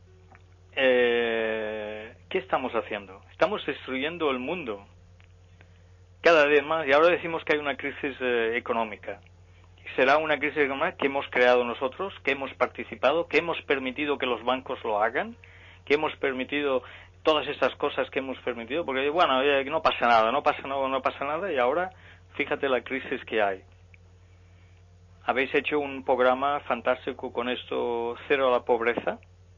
Eh, ¿qué estamos haciendo? Estamos destruyendo el mundo cada vez más, y ahora decimos que hay una crisis eh, económica. Será una crisis económica que hemos creado nosotros, que hemos participado, que hemos permitido que los bancos lo hagan, que hemos permitido todas estas cosas que hemos permitido, porque bueno, no pasa nada, no pasa nada, no pasa nada, y ahora fíjate la crisis que hay. Habéis hecho un programa fantástico con esto, Cero a la Pobreza.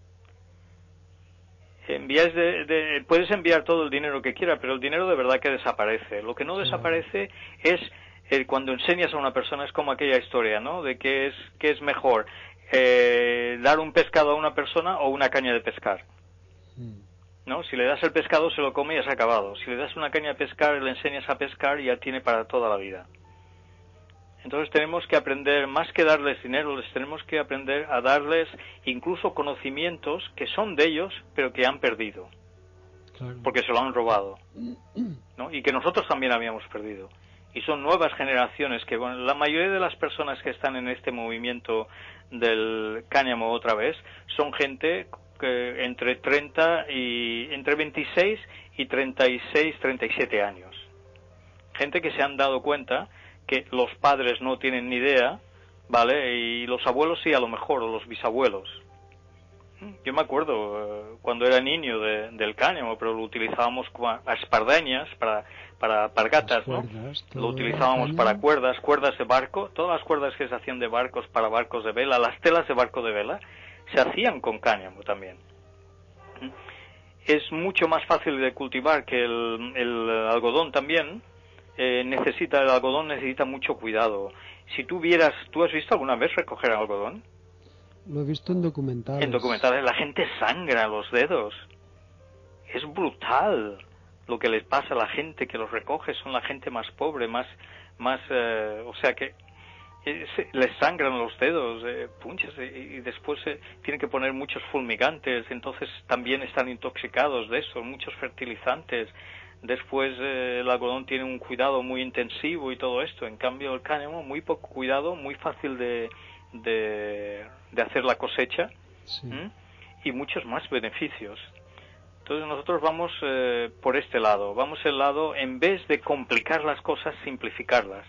Envías de, de, puedes enviar todo el dinero que quieras, pero el dinero de verdad que desaparece. Lo que no desaparece es eh, cuando enseñas a una persona, es como aquella historia, ¿no? De qué es, qué es mejor, eh, dar un pescado a una persona o una caña de pescar. ¿No? Si le das el pescado se lo come y ya se ha acabado. Si le das una caña de pescar, le enseñas a pescar y ya tiene para toda la vida. Entonces tenemos que aprender, más que darles dinero, les tenemos que aprender a darles incluso conocimientos que son de ellos, pero que han perdido. Claro. Porque se lo han robado, ¿no? Y que nosotros también habíamos perdido. Y son nuevas generaciones que, bueno, la mayoría de las personas que están en este movimiento del cáñamo otra vez, son gente que entre treinta y, entre veintiséis y treinta y seis, treinta y siete años. Gente que se han dado cuenta que los padres no tienen ni idea, ¿vale? Y los abuelos sí, a lo mejor, o los bisabuelos. Yo me acuerdo eh, cuando era niño de, del cáñamo, pero lo utilizábamos como espardeñas para, para alpargatas, ¿no? Lo utilizábamos para cuerdas, cuerdas de barco, todas las cuerdas que se hacían de barcos para barcos de vela, las telas de barco de vela, se hacían con cáñamo también. Es mucho más fácil de cultivar que el, el algodón también. Eh, necesita, el algodón necesita mucho cuidado. Si tú vieras, ¿tú has visto alguna vez recoger algodón? Lo he visto en documentales. En documentales la gente sangra los dedos. Es brutal lo que les pasa a la gente que los recoge. Son la gente más pobre, más, más, eh, o sea que eh, se, les sangran los dedos, eh, punches, y, y después eh, tienen que poner muchos fulmigantes. Entonces también están intoxicados de eso, muchos fertilizantes. Después eh, el algodón tiene un cuidado muy intensivo y todo esto. En cambio el cáñamo, muy poco cuidado, muy fácil de, de, de hacer la cosecha, sí. ¿Mm? Y muchos más beneficios. Entonces nosotros vamos eh, por este lado. Vamos el lado, en vez de complicar las cosas, simplificarlas.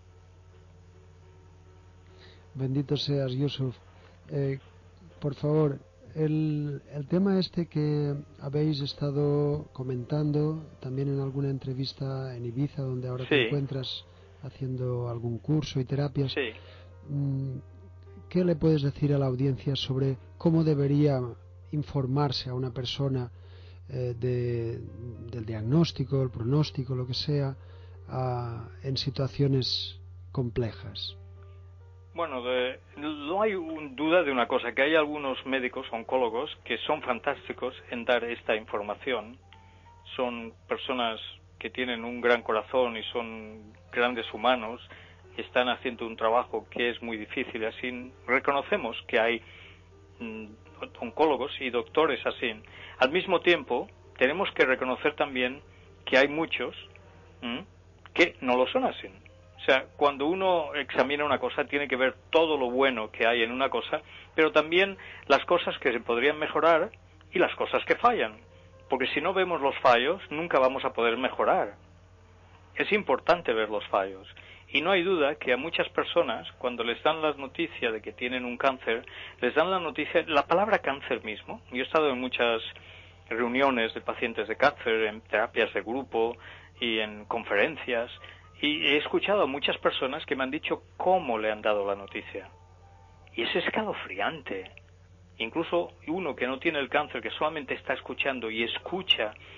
Bendito seas, Yusuf. Eh, por favor, El, el tema este que habéis estado comentando también en alguna entrevista en Ibiza, donde ahora sí. te encuentras haciendo algún curso y terapias, sí. ¿qué le puedes decir a la audiencia sobre cómo debería informarse a una persona eh, de, del diagnóstico, el pronóstico, lo que sea, a, en situaciones complejas? Bueno, de, no hay un, duda de una cosa, que hay algunos médicos oncólogos que son fantásticos en dar esta información. Son personas que tienen un gran corazón y son grandes humanos y están haciendo un trabajo que es muy difícil. Así reconocemos que hay mm, oncólogos y doctores así. Al mismo tiempo, tenemos que reconocer también que hay muchos mm, que no lo son así. O sea, cuando uno examina una cosa tiene que ver todo lo bueno que hay en una cosa, pero también las cosas que se podrían mejorar y las cosas que fallan. Porque si no vemos los fallos, nunca vamos a poder mejorar. Es importante ver los fallos. Y no hay duda que a muchas personas, cuando les dan la noticia de que tienen un cáncer, les dan la noticia, la palabra cáncer mismo. Yo he estado en muchas reuniones de pacientes de cáncer, en terapias de grupo y en conferencias, y he escuchado a muchas personas que me han dicho cómo le han dado la noticia. Y es escalofriante. Incluso uno que no tiene el cáncer, que solamente está escuchando y escucha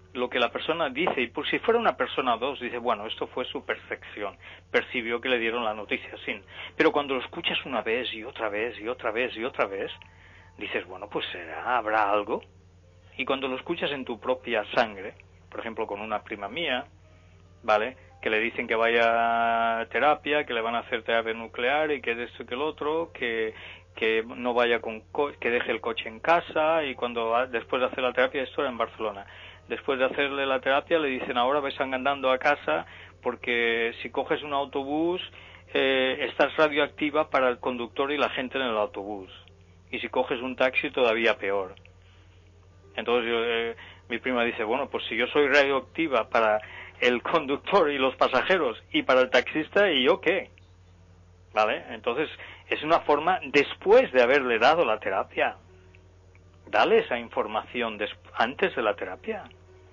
lo que la persona dice, y por si fuera una persona o dos, dice, bueno, esto fue su percepción, percibió que le dieron la noticia, sin. Pero cuando lo escuchas una vez y otra vez y otra vez y otra vez, dices, bueno, pues será, habrá algo. Y cuando lo escuchas en tu propia sangre, por ejemplo, con una prima mía, ¿vale?, que le dicen que vaya a terapia, que le van a hacer terapia nuclear y que de esto y que el otro, que que no vaya con co- que deje el coche en casa, y cuando después de hacer la terapia, esto era en Barcelona, después de hacerle la terapia le dicen, ahora vais andando a casa porque si coges un autobús eh, estás radioactiva para el conductor y la gente en el autobús, y si coges un taxi todavía peor. Entonces yo, eh, mi prima dice, bueno, pues si yo soy radioactiva para el conductor y los pasajeros y para el taxista, ¿y yo qué? ¿Vale? Entonces es una forma, después de haberle dado la terapia, dale esa información des- antes de la terapia.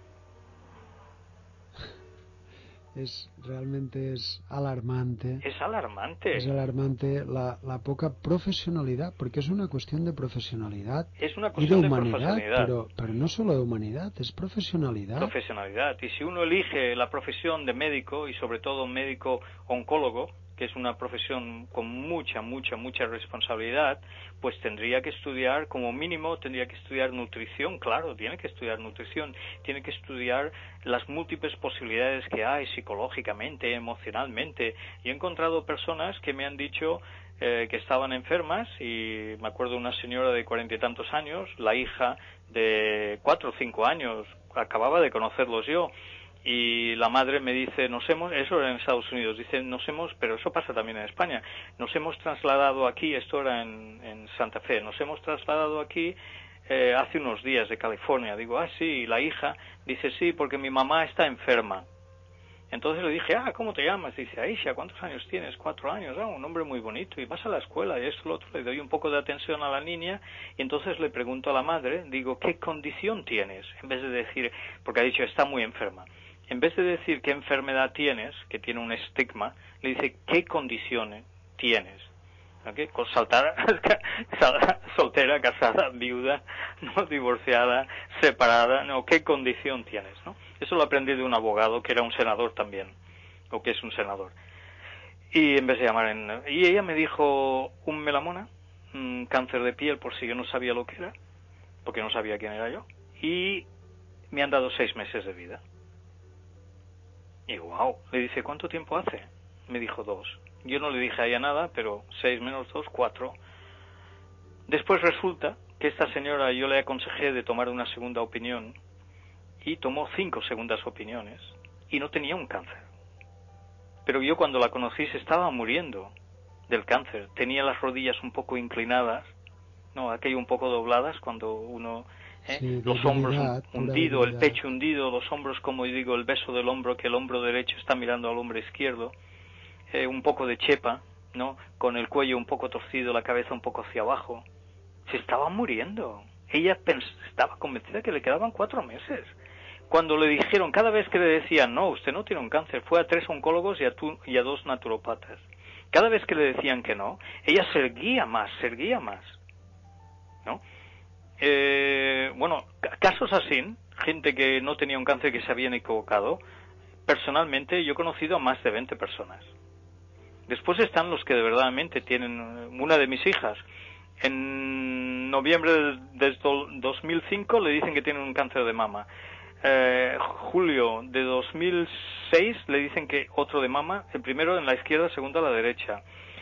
Es realmente es alarmante. Es alarmante. Es alarmante la, la poca profesionalidad, porque es una cuestión de profesionalidad Es una y de cuestión de humanidad, profesionalidad. pero, pero no solo de humanidad, es profesionalidad. Profesionalidad. Y si uno elige la profesión de médico, y sobre todo médico oncólogo, que es una profesión con mucha, mucha, mucha responsabilidad, pues tendría que estudiar, como mínimo, tendría que estudiar nutrición, claro, tiene que estudiar nutrición, tiene que estudiar las múltiples posibilidades que hay psicológicamente, emocionalmente. Y he encontrado personas que me han dicho eh, que estaban enfermas, y me acuerdo de una señora de cuarenta y tantos años, la hija de cuatro o cinco años, acababa de conocerlos yo, y la madre me dice, nos hemos, eso era en Estados Unidos, dice, nos hemos, pero eso pasa también en España, nos hemos trasladado aquí, esto era en, en Santa Fe, nos hemos trasladado aquí eh, hace unos días de California. Digo, ah, sí, y la hija dice, sí, porque mi mamá está enferma. Entonces le dije, ah, ¿cómo te llamas? Dice, Aisha, ¿cuántos años tienes? Cuatro años, ah, un nombre muy bonito, y vas a la escuela, y esto, lo otro. Le doy un poco de atención a la niña, y entonces le pregunto a la madre, digo, ¿qué condición tienes? En vez de decir, porque ha dicho, está muy enferma. En vez de decir qué enfermedad tienes, que tiene un estigma, le dice, ¿qué condiciones tienes? ¿Okay? Con saltar, soltera, casada, viuda, no divorciada, separada, no, ¿qué condición tienes? ¿No? Eso lo aprendí de un abogado que era un senador también, o que es un senador. Y en vez de llamar en... Y ella me dijo un melanoma, un cáncer de piel, por si yo no sabía lo que era, porque no sabía quién era yo, y me han dado seis meses de vida. Y wow, le dice, ¿cuánto tiempo hace? Me dijo dos. Yo no le dije a ella nada, pero seis menos dos, cuatro. Después resulta que esta señora, yo le aconsejé de tomar una segunda opinión, y tomó cinco segundas opiniones, y no tenía un cáncer. Pero yo cuando la conocí se estaba muriendo del cáncer. Tenía las rodillas un poco inclinadas, no, aquello un poco dobladas cuando uno... ¿eh? Sí, los hombros hundido, el debilidad. pecho hundido, los hombros, como yo digo, el beso del hombro, que el hombro derecho está mirando al hombro izquierdo, eh, un poco de chepa, ¿no? Con el cuello un poco torcido, la cabeza un poco hacia abajo. Se estaba muriendo. Ella pens- estaba convencida que le quedaban cuatro meses. Cuando le dijeron, cada vez que le decían, no, usted no tiene un cáncer, fue a tres oncólogos y a, tu, y a dos naturopatas. Cada vez que le decían que no, ella se erguía más, se erguía más, ¿no? Eh, bueno, casos así, gente que no tenía un cáncer, que se habían equivocado, personalmente yo he conocido a más de veinte personas. Después están los que de verdadmente tienen. Una de mis hijas, en noviembre del dos mil cinco le dicen que tiene un cáncer de mama. Eh, julio de dos mil seis le dicen que otro de mama, el primero en la izquierda, el segundo a la derecha.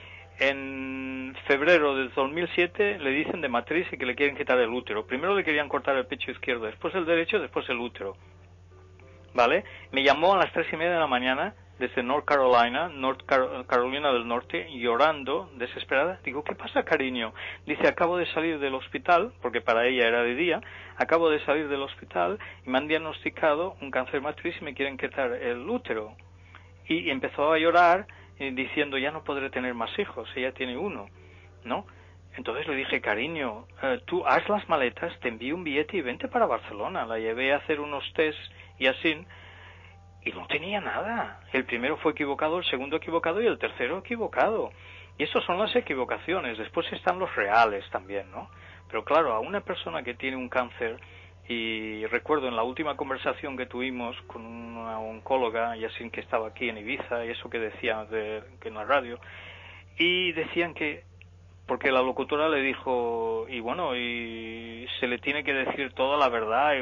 En febrero del dos mil siete le dicen de matriz y que le quieren quitar el útero. Primero le querían cortar el pecho izquierdo, después el derecho, después el útero. ¿Vale? Me llamó a las tres y media de la mañana desde North Carolina, North Car- Carolina del Norte, llorando, desesperada. Digo, ¿qué pasa, cariño? Dice, acabo de salir del hospital, porque para ella era de día, acabo de salir del hospital y me han diagnosticado un cáncer matriz y me quieren quitar el útero. Y empezó a llorar eh, diciendo, ya no podré tener más hijos, ella tiene uno, ¿no? Entonces le dije, cariño, eh, tú haz las maletas, te envío un billete y vente para Barcelona. La llevé a hacer unos test y así, y no tenía nada. El primero fue equivocado, el segundo equivocado y el tercero equivocado. Y esas son las equivocaciones. Después están los reales también, ¿no? Pero claro, a una persona que tiene un cáncer Y recuerdo en la última conversación que tuvimos con una oncóloga, ya sin que estaba aquí en Ibiza, y eso que decía de, que en la radio, y decían que, porque la locutora le dijo, y bueno, y se le tiene que decir toda la verdad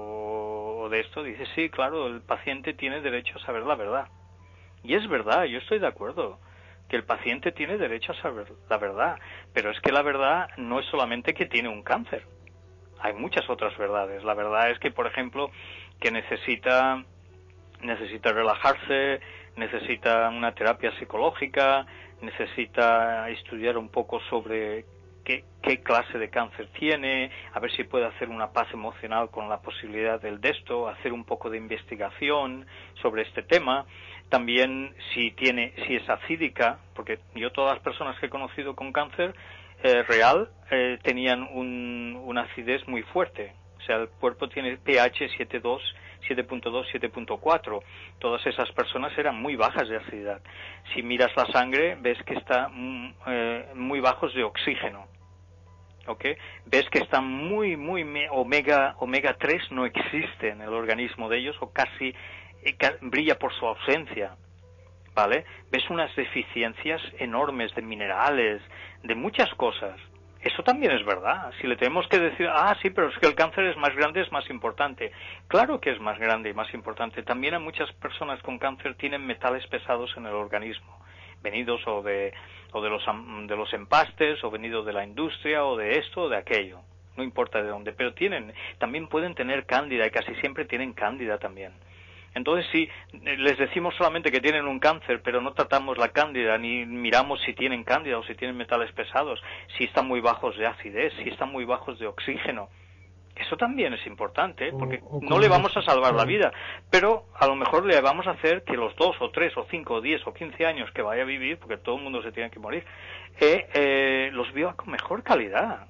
o, o de esto, dice, sí, claro, el paciente tiene derecho a saber la verdad. Y es verdad, yo estoy de acuerdo, que el paciente tiene derecho a saber la verdad, pero es que la verdad no es solamente que tiene un cáncer. Hay muchas otras verdades. La verdad es que, por ejemplo, que necesita necesita relajarse, necesita una terapia psicológica, necesita estudiar un poco sobre qué, qué clase de cáncer tiene, a ver si puede hacer una paz emocional con la posibilidad del de esto, hacer un poco de investigación sobre este tema. También si tiene, si es acídica, porque yo todas las personas que he conocido con cáncer eh, real eh, tenían un, una acidez muy fuerte. O sea, el cuerpo tiene pH siete punto dos, siete punto dos, siete punto cuatro. Todas esas personas eran muy bajas de acididad. Si miras la sangre, ves que está mm, eh, muy bajos de oxígeno. ¿Ok? Ves que están muy, muy, omega, omega tres no existe en el organismo de ellos, o casi eh, ca, brilla por su ausencia. ¿Vale? Ves unas deficiencias enormes de minerales, de muchas cosas. Eso también es verdad. Si le tenemos que decir, ah, sí, pero es que el cáncer es más grande, es más importante. Claro que es más grande y más importante. También a muchas personas con cáncer tienen metales pesados en el organismo, venidos o de, o de los, de los empastes, o venidos de la industria, o de esto, o de aquello. No importa de dónde, pero tienen, también pueden tener cándida, y casi siempre tienen cándida también. Entonces, si les decimos solamente que tienen un cáncer, pero no tratamos la cándida, ni miramos si tienen cándida o si tienen metales pesados, si están muy bajos de acidez, si están muy bajos de oxígeno, eso también es importante, porque o, o no le vamos a salvar claro. la vida, pero a lo mejor le vamos a hacer que los dos o tres o cinco o diez o quince años que vaya a vivir, porque todo el mundo se tiene que morir, eh, eh, los viva con mejor calidad.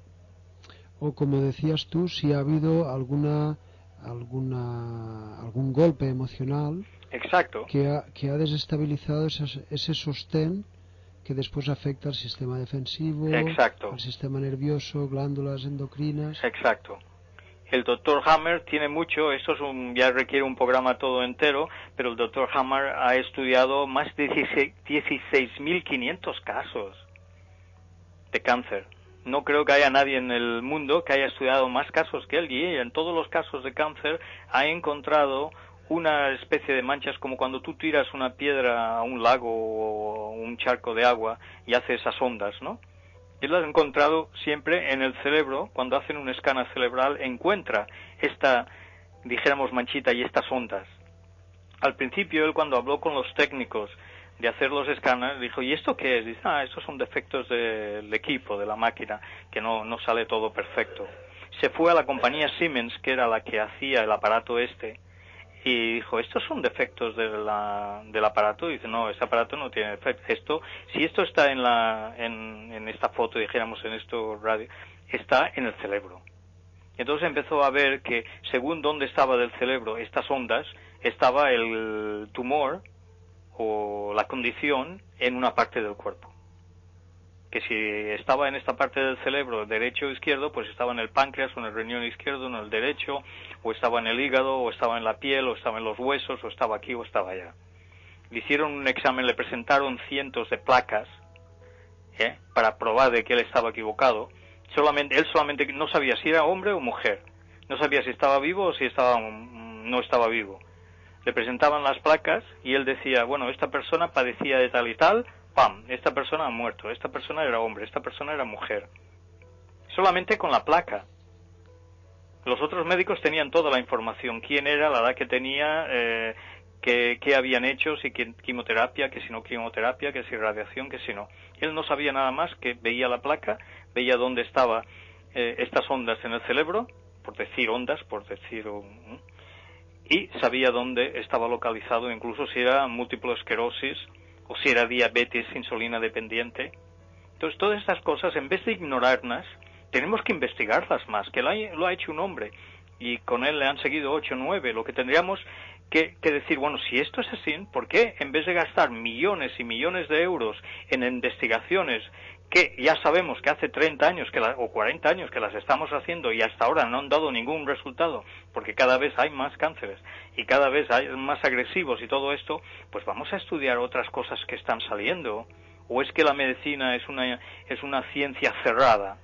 O como decías tú, si ha habido alguna alguna algún golpe emocional. Exacto. Que ha, que ha desestabilizado ese, ese sostén que después afecta al sistema defensivo, Exacto. al sistema nervioso, glándulas endocrinas. Exacto. El doctor Hammer tiene mucho, esto es un, ya requiere un programa todo entero, pero el doctor Hammer ha estudiado más de dieciséis mil quinientos casos de cáncer. No creo que haya nadie en el mundo que haya estudiado más casos que él, y en todos los casos de cáncer ha encontrado una especie de manchas, como cuando tú tiras una piedra a un lago o un charco de agua y hace esas ondas, ¿no? Él lo ha encontrado siempre en el cerebro. Cuando hacen un escáner cerebral encuentra esta, dijéramos, manchita y estas ondas. Al principio él, cuando habló con los técnicos de hacer los escáneres, dijo, ¿y esto qué es? Dice, ah, estos son defectos del equipo, de la máquina, que no, no sale todo perfecto. Se fue a la compañía Siemens, que era la que hacía el aparato este, y dijo, ¿estos son defectos de la, del aparato? Y dice, no, este aparato no tiene defectos. Esto, si esto está en la, en, en esta foto, dijéramos, en esto radio, está en el cerebro. Entonces empezó a ver que según dónde estaba del cerebro estas ondas, estaba el tumor o la condición en una parte del cuerpo. Que si estaba en esta parte del cerebro, derecho o izquierdo, pues estaba en el páncreas o en el riñón izquierdo, en el derecho, o estaba en el hígado, o estaba en la piel, o estaba en los huesos, o estaba aquí o estaba allá. Le hicieron un examen, le presentaron cientos de placas, ¿eh? para probar de que él estaba equivocado. Solamente, él solamente no sabía si era hombre o mujer, no sabía si estaba vivo o si estaba, no estaba vivo. Le presentaban las placas y él decía, bueno, esta persona padecía de tal y tal, pam, esta persona ha muerto, esta persona era hombre, esta persona era mujer. Solamente con la placa. Los otros médicos tenían toda la información, quién era, la edad que tenía, eh, qué, qué habían hecho, si quimioterapia, que si no quimioterapia, que si radiación, que si no. Él no sabía nada más, que veía la placa, veía dónde estaban eh, estas ondas en el cerebro, por decir ondas, por decir... Um, y sabía dónde estaba localizado, incluso si era múltiple esclerosis o si era diabetes insulina dependiente. Entonces, todas estas cosas, en vez de ignorarlas, tenemos que investigarlas más, que lo ha, lo ha hecho un hombre, y con él le han seguido ocho o nueve. Lo que tendríamos que, que decir, bueno, si esto es así, ¿por qué en vez de gastar millones y millones de euros en investigaciones que ya sabemos que hace treinta años que la, o cuarenta años que las estamos haciendo y hasta ahora no han dado ningún resultado, porque cada vez hay más cánceres y cada vez hay más agresivos y todo esto, pues vamos a estudiar otras cosas que están saliendo. ¿O es que la medicina es una, es una ciencia cerrada?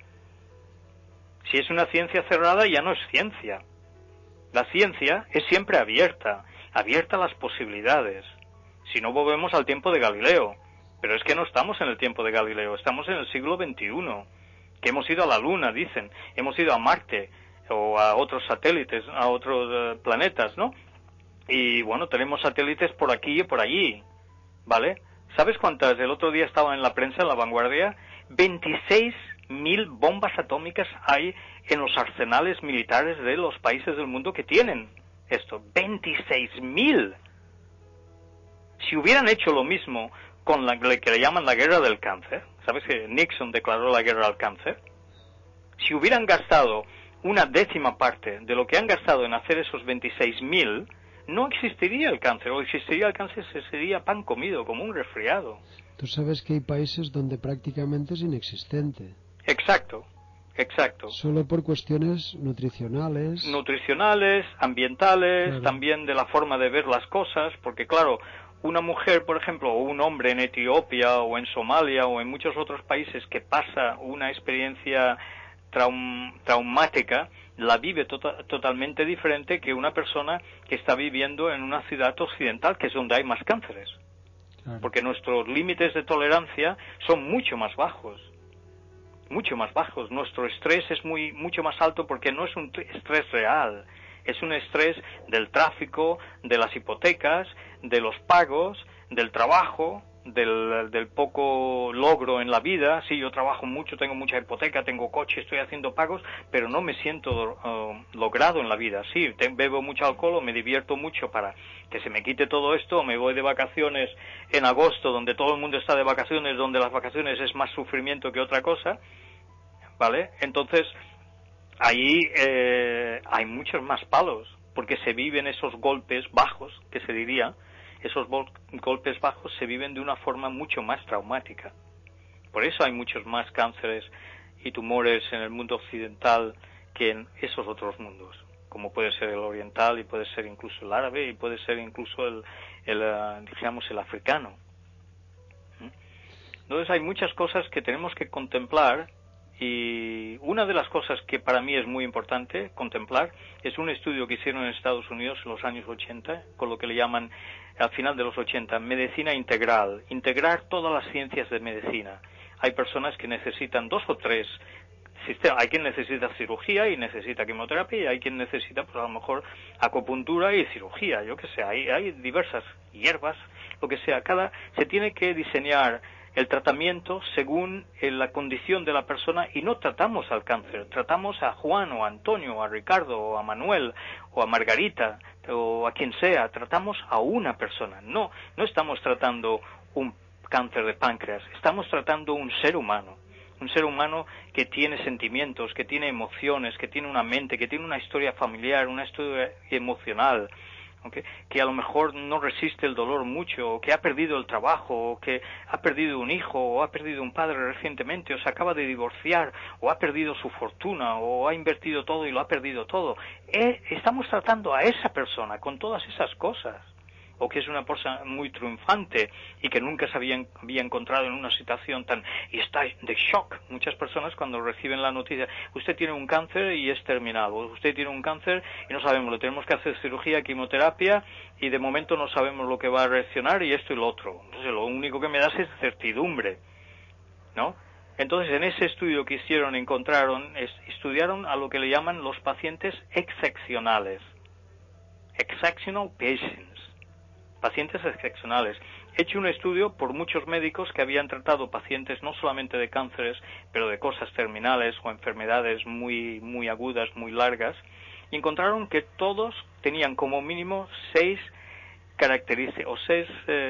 Si es una ciencia cerrada, ya no es ciencia. La ciencia es siempre abierta, abierta a las posibilidades. Si no, volvemos al tiempo de Galileo. Pero es que no estamos en el tiempo de Galileo, estamos en el siglo veintiuno, que hemos ido a la Luna, dicen, hemos ido a Marte, o a otros satélites, a otros uh, planetas, ¿no? Y bueno, tenemos satélites por aquí y por allí, ¿vale? ¿Sabes cuántas? El otro día estaba en la prensa, en La Vanguardia, veintiséis mil bombas atómicas hay en los arsenales militares de los países del mundo que tienen esto. veintiséis mil. Si hubieran hecho lo mismo con la que le llaman la guerra del cáncer, ¿sabes que Nixon declaró la guerra al cáncer? Si hubieran gastado una décima parte de lo que han gastado en hacer esos veintiséis mil, no existiría el cáncer, o existiría el cáncer, sería pan comido, como un resfriado. Tú sabes que hay países donde prácticamente es inexistente. Exacto, exacto. Solo por cuestiones nutricionales. Nutricionales, ambientales, claro. También de la forma de ver las cosas, porque claro, una mujer, por ejemplo, o un hombre en Etiopía o en Somalia o en muchos otros países que pasa una experiencia traum, traumática, la vive to totalmente diferente que una persona que está viviendo en una ciudad occidental, que es donde hay más cánceres. Claro. Porque nuestros límites de tolerancia son mucho más bajos. Mucho más bajos. Nuestro estrés es muy mucho más alto porque no es un estrés real. Es un estrés del tráfico, de las hipotecas, de los pagos, del trabajo, del, del poco logro en la vida. Sí, yo trabajo mucho, tengo mucha hipoteca, tengo coche, estoy haciendo pagos, pero no me siento uh, logrado en la vida. Sí, te, bebo mucho alcohol o me divierto mucho para que se me quite todo esto, o me voy de vacaciones en agosto, donde todo el mundo está de vacaciones, donde las vacaciones es más sufrimiento que otra cosa, ¿vale? Entonces, ahí eh, hay muchos más palos, porque se viven esos golpes bajos, que se diría, esos golpes bajos se viven de una forma mucho más traumática. Por eso hay muchos más cánceres y tumores en el mundo occidental que en esos otros mundos, como puede ser el oriental y puede ser incluso el árabe y puede ser incluso el, el uh, digamos, el africano. ¿Mm? Entonces hay muchas cosas que tenemos que contemplar. Y una de las cosas que para mí es muy importante contemplar es un estudio que hicieron en Estados Unidos en los años ochenta, con lo que le llaman, al final de los ochenta, medicina integral, integrar todas las ciencias de medicina. Hay personas que necesitan dos o tres sistemas, hay quien necesita cirugía y necesita quimioterapia, y hay quien necesita, pues a lo mejor, acupuntura y cirugía, yo qué sé, hay, hay diversas hierbas, lo que sea, cada, se tiene que diseñar el tratamiento según la condición de la persona, y no tratamos al cáncer, tratamos a Juan o a Antonio o a Ricardo o a Manuel o a Margarita o a quien sea, tratamos a una persona, no, no estamos tratando un cáncer de páncreas, estamos tratando un ser humano, un ser humano que tiene sentimientos, que tiene emociones, que tiene una mente, que tiene una historia familiar, una historia emocional, ¿okay? Que a lo mejor no resiste el dolor mucho, o que ha perdido el trabajo, o que ha perdido un hijo, o ha perdido un padre recientemente, o se acaba de divorciar, o ha perdido su fortuna, o ha invertido todo y lo ha perdido todo. Eh, estamos tratando a esa persona con todas esas cosas. O que es una persona muy triunfante y que nunca se había, había encontrado en una situación tan... y está de shock. Muchas personas cuando reciben la noticia, usted tiene un cáncer y es terminal, o usted tiene un cáncer y no sabemos, le tenemos que hacer cirugía, quimioterapia, y de momento no sabemos lo que va a reaccionar y esto y lo otro. Entonces lo único que me da es certidumbre, ¿no? Entonces en ese estudio que hicieron encontraron, es, estudiaron a lo que le llaman los pacientes excepcionales. Exceptional patients. Pacientes excepcionales. He hecho un estudio por muchos médicos que habían tratado pacientes no solamente de cánceres, pero de cosas terminales o enfermedades muy, muy agudas, muy largas, y encontraron que todos tenían como mínimo seis características, o seis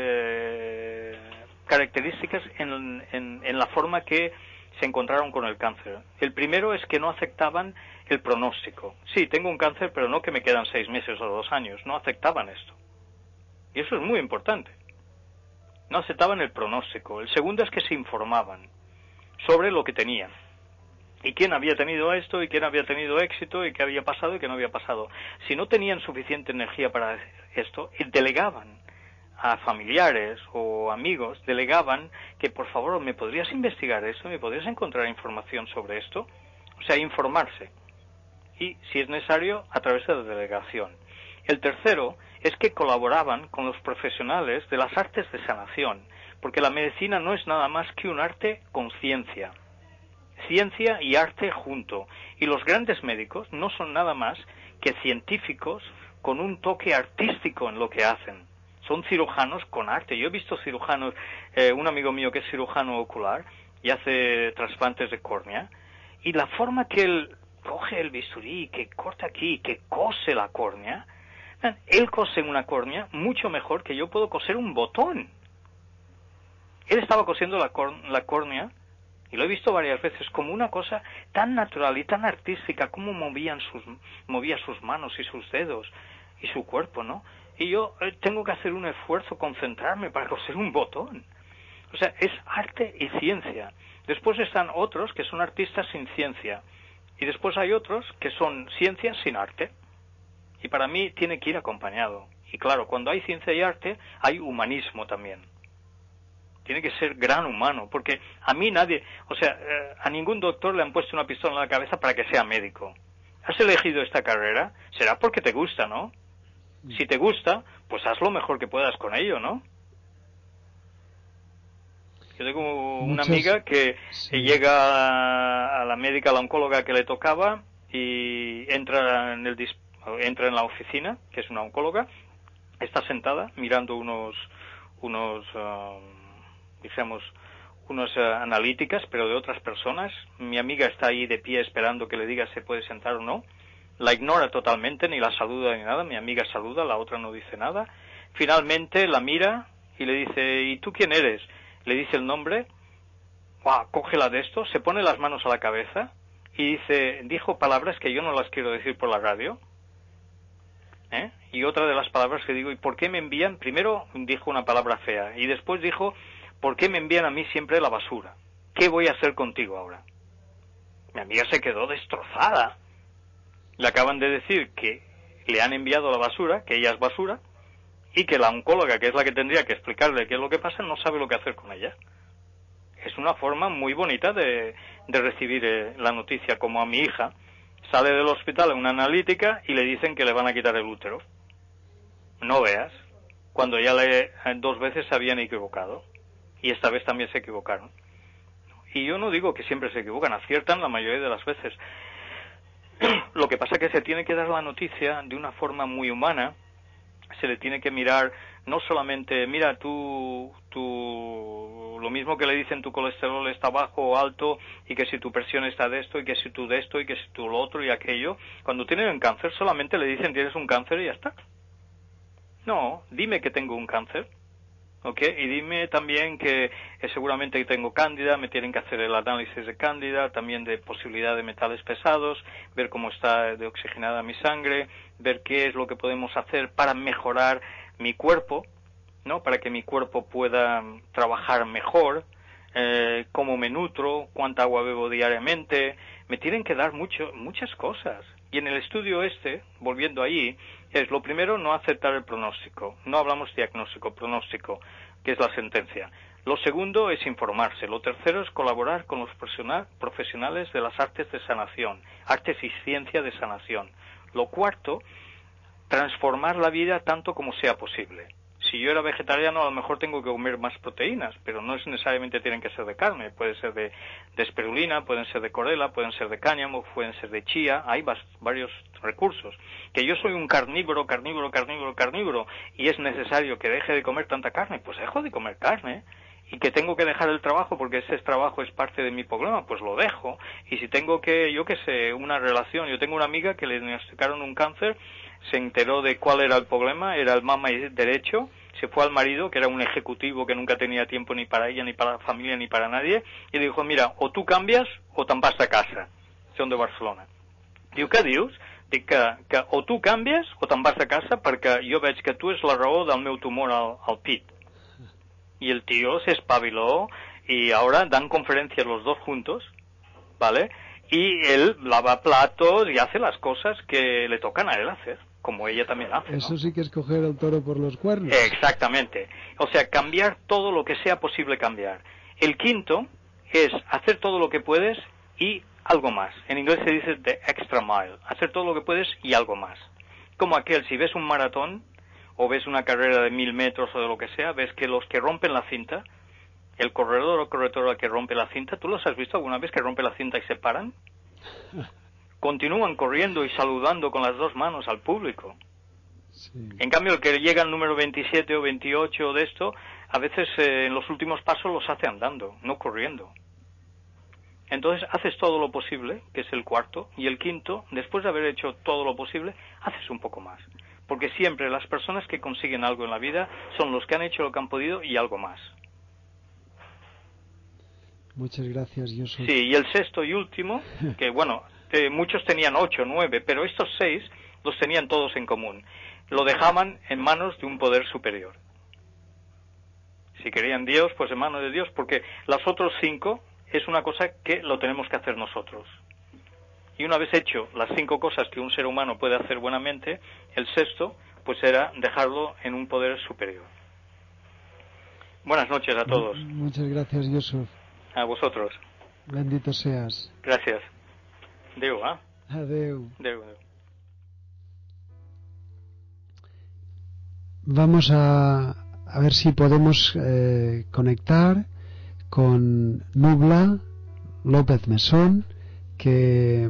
eh, características en, en, en la forma que se encontraron con el cáncer. El primero es que no aceptaban el pronóstico. Sí, tengo un cáncer, pero no que me quedan seis meses o dos años. No aceptaban esto. Y eso es muy importante. No aceptaban el pronóstico. El segundo es que se informaban. sobre lo que tenían. Y quién había tenido esto, y quién había tenido éxito, y qué había pasado y qué no había pasado. Si no tenían suficiente energía para esto, delegaban a familiares o amigos, delegaban que por favor me podrías investigar eso, me podrías encontrar información sobre esto, o sea, informarse. Y si es necesario, a través de la delegación. El tercero es que colaboraban con los profesionales de las artes de sanación, porque la medicina no es nada más que un arte con ciencia. Ciencia y arte junto. Y los grandes médicos no son nada más que científicos con un toque artístico en lo que hacen. Son cirujanos con arte. Yo he visto cirujanos, eh, un amigo mío que es cirujano ocular y hace trasplantes de córnea, y la forma que él coge el bisturí, que corta aquí, que cose la córnea, él cose una córnea mucho mejor que yo puedo coser un botón. Él estaba cosiendo la, cor- la córnea, y lo he visto varias veces, como una cosa tan natural y tan artística, como movían sus, movía sus manos y sus dedos y su cuerpo, ¿no? Y yo eh, tengo que hacer un esfuerzo, concentrarme para coser un botón. O sea, es arte y ciencia. Después están otros que son artistas sin ciencia. Y después hay otros que son ciencia sin arte. Y para mí tiene que ir acompañado. Y claro, cuando hay ciencia y arte, hay humanismo también. Tiene que ser gran humano, porque a mí nadie, o sea, eh, a ningún doctor le han puesto una pistola en la cabeza para que sea médico. ¿Has elegido esta carrera? Será porque te gusta, ¿no? Si te gusta, pues haz lo mejor que puedas con ello, ¿no? Yo tengo una Muchas... amiga que sí. llega a, a la médica, a la oncóloga que le tocaba, y entra en el dis... entra en la oficina, que es una oncóloga, está sentada mirando unos unos uh, digamos unas uh, analíticas, pero de otras personas. Mi amiga está ahí de pie esperando que le diga si puede sentar o no. La ignora totalmente, ni la saluda ni nada. Mi amiga saluda, la otra no dice nada. Finalmente la mira y le dice: ¿y tú quién eres? Le dice el nombre. ¡Wow! Cógela de esto, se pone las manos a la cabeza y dice: dijo palabras que yo no las quiero decir por la radio. ¿Eh? Y otra de las palabras que digo: ¿y por qué me envían? Primero dijo una palabra fea y después dijo: ¿por qué me envían a mí siempre la basura? ¿Qué voy a hacer contigo ahora? Mi amiga se quedó destrozada. Le acaban de decir que le han enviado la basura, que ella es basura, y que la oncóloga, que es la que tendría que explicarle qué es lo que pasa, no sabe lo que hacer con ella. Es una forma muy bonita de, de recibir eh, la noticia, como a mi hija. Sale del hospital en una analítica y le dicen que le van a quitar el útero. No veas, cuando ya le, dos veces se habían equivocado, y esta vez también se equivocaron. Y yo no digo que siempre se equivocan, aciertan la mayoría de las veces. Lo que pasa es que se tiene que dar la noticia de una forma muy humana. Se le tiene que mirar, no solamente, mira, tú, tú, lo mismo que le dicen tu colesterol está bajo o alto, y que si tu presión está de esto, y que si tú de esto, y que si tú lo otro y aquello. Cuando tienen un cáncer solamente le dicen tienes un cáncer y ya está. No, dime que tengo un cáncer, ¿ok? Y dime también que eh, seguramente tengo cándida, me tienen que hacer el análisis de cándida, también de posibilidad de metales pesados, ver cómo está de oxigenada mi sangre, ver qué es lo que podemos hacer para mejorar mi cuerpo, ¿no? Para que mi cuerpo pueda trabajar mejor, eh, cómo me nutro, cuánta agua bebo diariamente. Me tienen que dar mucho, muchas cosas. Y en el estudio este, volviendo ahí, es lo primero, no aceptar el pronóstico. No hablamos diagnóstico, pronóstico, que es la sentencia. Lo segundo es informarse. Lo tercero es colaborar con los profesionales de las artes de sanación, artes y ciencia de sanación. Lo cuarto, transformar la vida tanto como sea posible. Si yo era vegetariano, a lo mejor tengo que comer más proteínas, pero no es necesariamente tienen que ser de carne. Puede ser de, de espirulina, pueden ser de clorela, pueden ser de cáñamo, pueden ser de chía. Hay vas, varios recursos. Que yo soy un carnívoro, carnívoro, carnívoro, carnívoro, y es necesario que deje de comer tanta carne, pues dejo de comer carne. Y que tengo que dejar el trabajo porque ese trabajo es parte de mi problema, pues lo dejo. Y si tengo que, yo qué sé, una relación, yo tengo una amiga que le diagnosticaron un cáncer, se enteró de cuál era el problema, era el mama derecho, se fue al marido, que era un ejecutivo que nunca tenía tiempo ni para ella, ni para la familia, ni para nadie, y le dijo: mira, o tú canvies o te'n vas a casa. Són de Barcelona. Diu: què dius? Dic que, que o tu canvies o te'n vas a casa, perquè jo veig que tu és la raó del meu tumor al, al pit. Y el tío se espabiló Y ahora dan conferencias los dos juntos, ¿vale? Y él lava platos y hace las cosas que le tocan a él hacer, como ella también hace, ¿no? Eso sí que es coger el toro por los cuernos. Exactamente. O sea, cambiar todo lo que sea posible cambiar. El quinto es hacer todo lo que puedes y algo más. En inglés se dice the extra mile. Hacer todo lo que puedes y algo más. Como aquel, si ves un maratón o ves una carrera de mil metros o de lo que sea, ves que los que rompen la cinta, el corredor o corredora que rompe la cinta, ¿tú los has visto alguna vez que rompe la cinta y se paran? Continúan corriendo y saludando con las dos manos al público. Sí. En cambio, el que llega al número veintisiete o veintiocho de esto, a veces eh, en los últimos pasos los hace andando, no corriendo. Entonces haces todo lo posible, que es el cuarto, y el quinto, después de haber hecho todo lo posible, haces un poco más. Porque siempre las personas que consiguen algo en la vida son los que han hecho lo que han podido y algo más. Muchas gracias, yo soy... Sí, y el sexto y último, que bueno, eh, muchos tenían ocho, nueve, pero estos seis los tenían todos en común. Lo dejaban en manos de un poder superior. Si querían Dios, pues en manos de Dios, porque los otros cinco es una cosa que lo tenemos que hacer nosotros. Y una vez hecho las cinco cosas que un ser humano puede hacer buenamente, el sexto, pues era dejarlo en un poder superior. Buenas noches a todos. Muchas gracias, Yusuf. A vosotros. Bendito seas. Gracias. Deu, ¿ah? ¿eh? Adeu. Deu, deu. Vamos a, a ver si podemos eh, conectar con Nubla López Mesón, que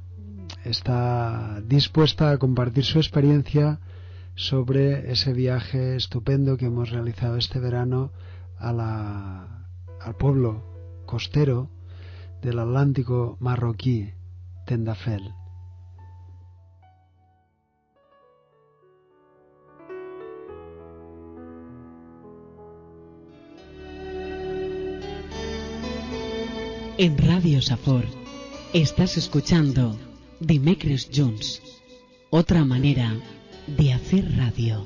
está dispuesta a compartir su experiencia sobre ese viaje estupendo que hemos realizado este verano a la, al pueblo costero del Atlántico marroquí, Tendafel. En Radio Safor estás escuchando Dimecres Junts, otra manera de hacer radio.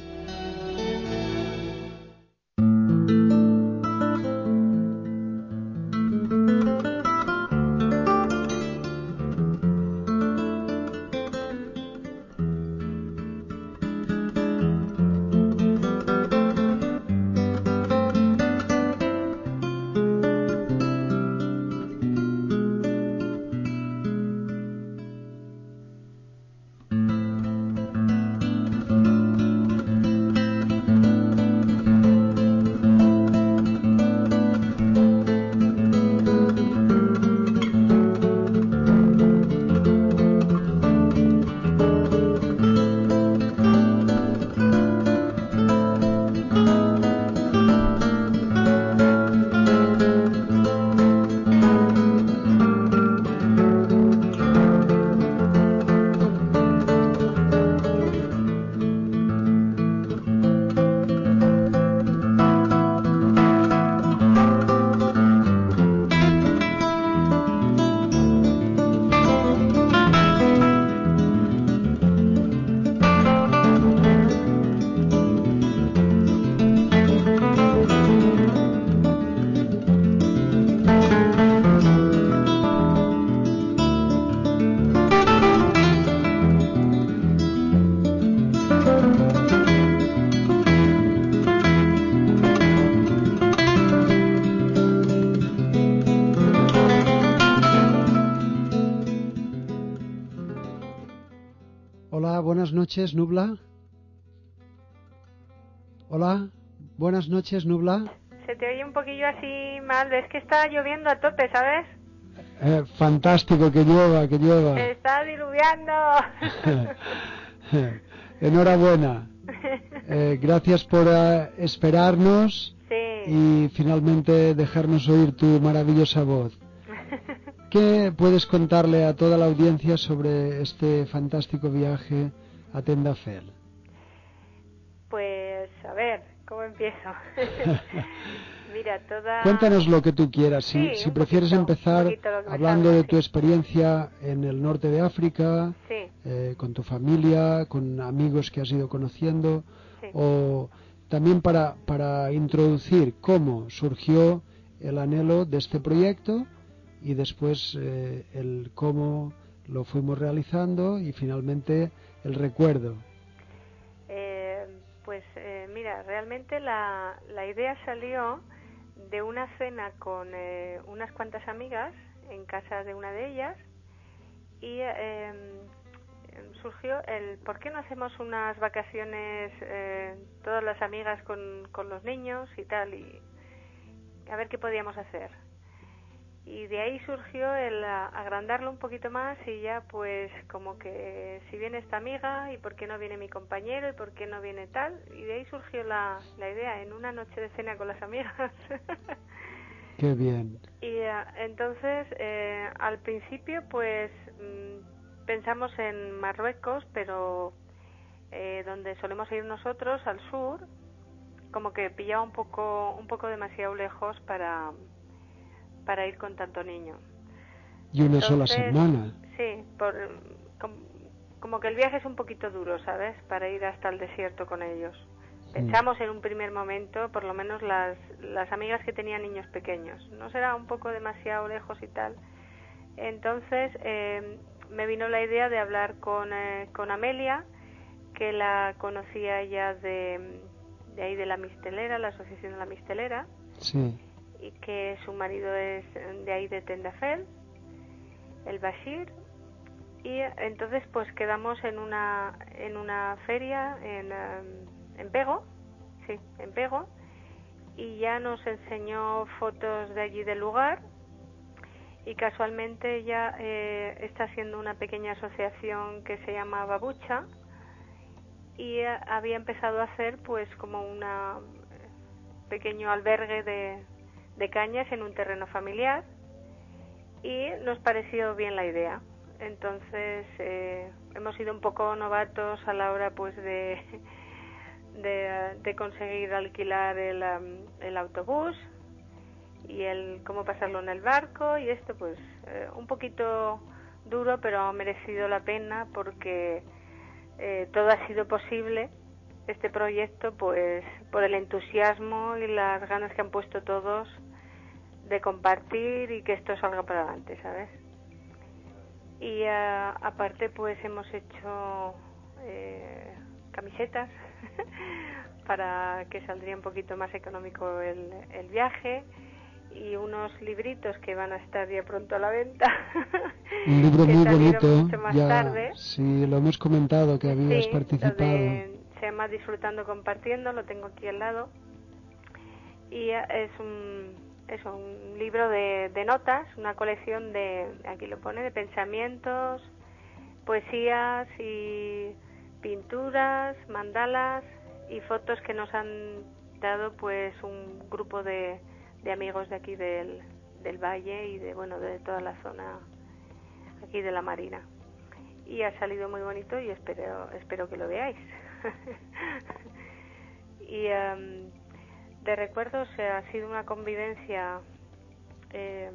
Buenas noches, Nubla. Hola, buenas noches, Nubla. Se te oye un poquillo así mal, es que está lloviendo a tope, ¿sabes? Eh, fantástico, que llueva, que llueva. Está diluviando. Enhorabuena. Eh, gracias por uh, esperarnos sí. y finalmente dejarnos oír tu maravillosa voz. ¿Qué puedes contarle a toda la audiencia sobre este fantástico viaje a Tendafel? Pues, a ver, ¿cómo empiezo? Mira, toda... Cuéntanos lo que tú quieras. Si, sí, si prefieres poquito, empezar hablando de tu sí. experiencia en el norte de África, sí. eh, con tu familia, con amigos que has ido conociendo, sí. o también para, para introducir cómo surgió el anhelo de este proyecto y después eh, el cómo lo fuimos realizando y finalmente el recuerdo. Eh, pues eh, mira, realmente la, la idea salió de una cena con eh, unas cuantas amigas en casa de una de ellas y eh, surgió el ¿por qué no hacemos unas vacaciones eh, todas las amigas con, con los niños y tal, y a ver qué podíamos hacer? Y de ahí surgió el agrandarlo un poquito más y ya pues como que si viene esta amiga y por qué no viene mi compañero y por qué no viene tal, y de ahí surgió la, la idea en una noche de cena con las amigas. Qué bien. Y uh, entonces eh, al principio pues mmm, pensamos en Marruecos, pero eh, donde solemos ir nosotros, al sur, como que pillaba un poco un poco demasiado lejos para para ir con tanto niño. Y una Entonces, sola semana. Sí, por, como, como que el viaje es un poquito duro, ¿sabes? Para ir hasta el desierto con ellos. Pensamos en un primer momento, por lo menos las, las amigas que tenían niños pequeños, ¿no será un poco demasiado lejos y tal? Entonces eh, me vino la idea de hablar con, eh, con Amelia, que la conocía ella de, de ahí de la Mistelera, la Asociación de la Mistelera. Sí. Y que su marido es de ahí de Tendafel, el Bashir, y entonces pues quedamos en una en una feria en, um, en Pego, sí, en Pego, y ya nos enseñó fotos de allí del lugar, y casualmente ella eh, está haciendo una pequeña asociación que se llama Babucha, y eh, había empezado a hacer pues como una pequeño albergue de de cañas en un terreno familiar, y nos pareció bien la idea. Entonces eh, hemos sido un poco novatos a la hora pues de de, de conseguir alquilar el, um, el autobús y el cómo pasarlo en el barco, y esto pues eh, un poquito duro, pero ha merecido la pena porque eh, todo ha sido posible, este proyecto, pues por el entusiasmo y las ganas que han puesto todos de compartir y que esto salga para adelante, ¿sabes? Y uh, aparte pues hemos hecho eh, camisetas para que saldría un poquito más económico el, el viaje, y unos libritos que van a estar ya pronto a la venta. Un libro muy bonito, mucho más ya tarde. Sí, lo hemos comentado que habías Sí, participado. De, se llama Disfrutando Compartiendo, lo tengo aquí al lado, y es un es un libro de, de notas, una colección de, aquí lo pone, de pensamientos, poesías y pinturas, mandalas y fotos que nos han dado pues un grupo de, de amigos de aquí del, del valle y de bueno de toda la zona aquí de la Marina, y ha salido muy bonito y espero espero que lo veáis. Y um, de recuerdos eh, ha sido una convivencia eh,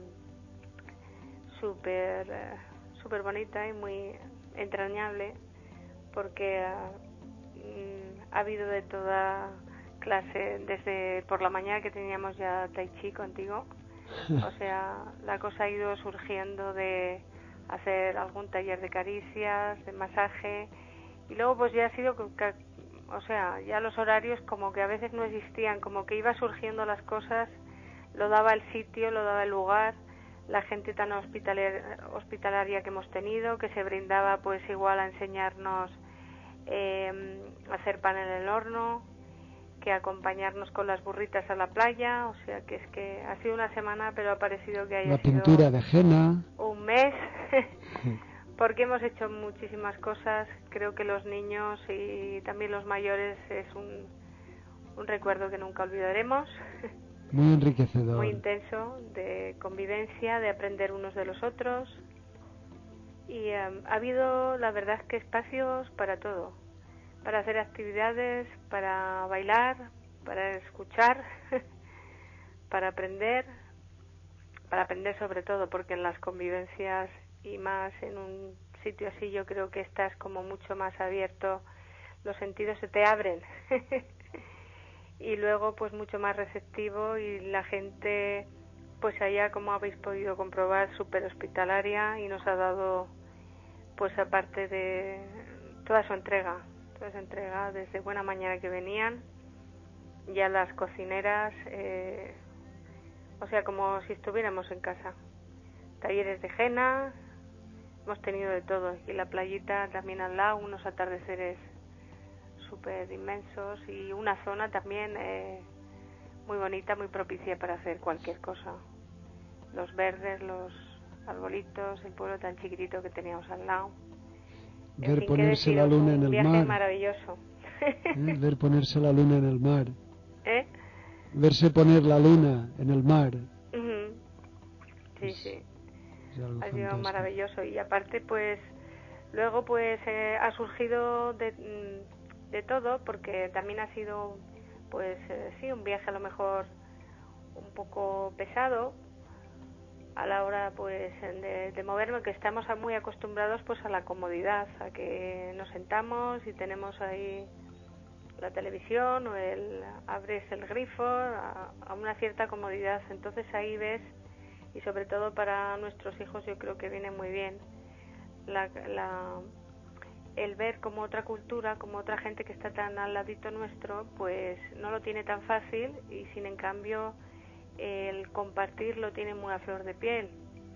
súper eh, súper bonita y muy entrañable, porque uh, ha habido de toda clase, desde por la mañana que teníamos ya tai chi contigo, o sea, la cosa ha ido surgiendo de hacer algún taller de caricias, de masaje, y luego pues ya ha sido, o sea, ya los horarios como que a veces no existían, como que iba surgiendo las cosas, lo daba el sitio, lo daba el lugar, la gente tan hospitalaria, hospitalaria que hemos tenido, que se brindaba pues igual a enseñarnos eh, a hacer pan en el horno, que acompañarnos con las burritas a la playa, o sea que es que ha sido una semana, pero ha parecido que haya la pintura sido de henna, un mes, porque hemos hecho muchísimas cosas. Creo que los niños y también los mayores es un, un recuerdo que nunca olvidaremos. Muy enriquecedor. Muy intenso, de convivencia, de aprender unos de los otros. Y um, ha habido, la verdad, es que espacios para todo. Para hacer actividades, para bailar, para escuchar, para aprender, para aprender sobre todo, porque en las convivencias y más en un sitio así yo creo que estás como mucho más abierto, los sentidos se te abren y luego pues mucho más receptivo, y la gente pues allá, como habéis podido comprobar, súper hospitalaria y nos ha dado, pues aparte de toda su entrega, toda su entrega, desde buena mañana que venían, ya las cocineras, eh, o sea, como si estuviéramos en casa. Talleres de henna, hemos tenido de todo. Y la playita también al lado, unos atardeceres súper inmensos y una zona también eh, muy bonita, muy propicia para hacer cualquier cosa. Los verdes, los arbolitos, el pueblo tan chiquitito que teníamos al lado. Ver fin, ponerse la luna en el viaje mar. Maravilloso. ¿Eh? Ver ponerse la luna en el mar. ¿Eh? Verse poner la luna en el mar. Uh-huh. Sí, Pues, sí. es algo Ha sido fantástico. maravilloso. Y aparte, pues, luego, pues, eh, ha surgido de, de todo, porque también ha sido, pues, eh, sí, un viaje a lo mejor un poco pesado a la hora, pues, de, de moverme, que estamos muy acostumbrados, pues, a la comodidad, a que nos sentamos y tenemos ahí la televisión o el abres el grifo, a, a una cierta comodidad. Entonces ahí ves, y sobre todo para nuestros hijos yo creo que viene muy bien la, la, el ver como otra cultura, como otra gente que está tan al ladito nuestro, pues no lo tiene tan fácil, y sin en cambio el compartir lo tiene muy a flor de piel.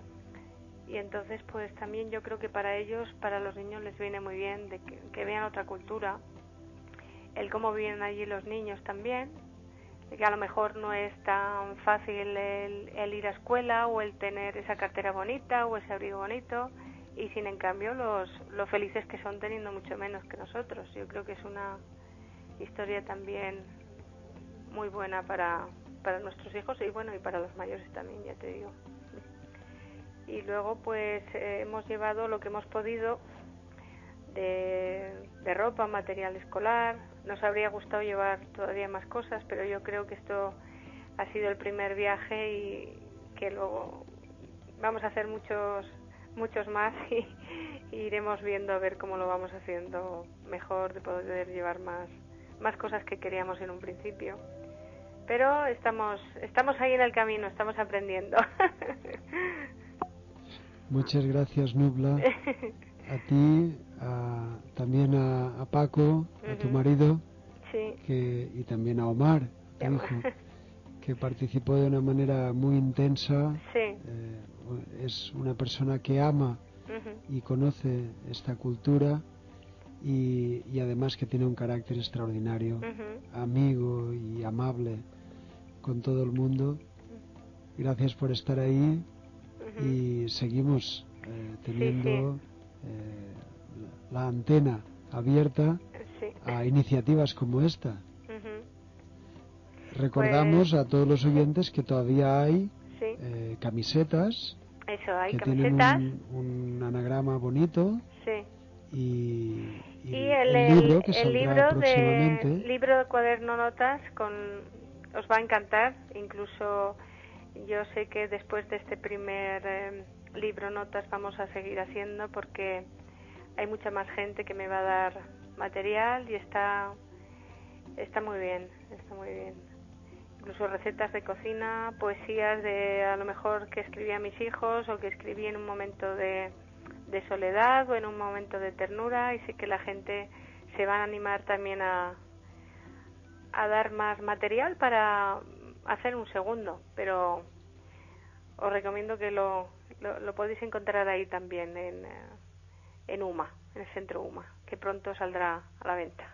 Y entonces pues también yo creo que para ellos, para los niños les viene muy bien de que, que vean otra cultura, el cómo viven allí los niños también, de que a lo mejor no es tan fácil el, el ir a escuela o el tener esa cartera bonita o ese abrigo bonito, y sin en cambio los, los felices que son teniendo mucho menos que nosotros. Yo creo que es una historia también muy buena para, para nuestros hijos y bueno, y para los mayores también, ya te digo. Y luego pues eh, hemos llevado lo que hemos podido de, de ropa, material escolar. Nos habría gustado llevar todavía más cosas, pero yo creo que esto ha sido el primer viaje y que luego vamos a hacer muchos muchos más y, y iremos viendo a ver cómo lo vamos haciendo mejor, de poder llevar más más cosas que queríamos en un principio. Pero estamos estamos ahí en el camino, estamos aprendiendo. Muchas gracias, Nubla. A ti, a, también a, a Paco, a uh-huh. tu marido, sí. que, y también a Omar, tu hijo, que participó de una manera muy intensa. Sí. Eh, es una persona que ama uh-huh. y conoce esta cultura y, y además que tiene un carácter extraordinario, uh-huh. amigo y amable con todo el mundo. Gracias por estar ahí uh-huh. y seguimos eh, teniendo... Sí, sí. Eh, la antena abierta sí. a iniciativas como esta. Uh-huh. Recordamos pues, a todos los oyentes que todavía hay sí. eh, camisetas Eso, hay que camisetas. tienen un, un anagrama bonito sí. y, y, y el, el libro que el saldrá libro próximamente. De, libro de cuaderno notas con, os va a encantar. Incluso yo sé que después de este primer eh, libro notas vamos a seguir haciendo, porque hay mucha más gente que me va a dar material y está está muy bien, está muy bien. Incluso recetas de cocina, poesías de a lo mejor que escribí a mis hijos o que escribí en un momento de, de soledad o en un momento de ternura, y sé que la gente se va a animar también a, a dar más material para hacer un segundo, pero os recomiendo que lo, lo, lo podéis encontrar ahí también en... en UMA, en el centro UMA, que pronto saldrá a la venta.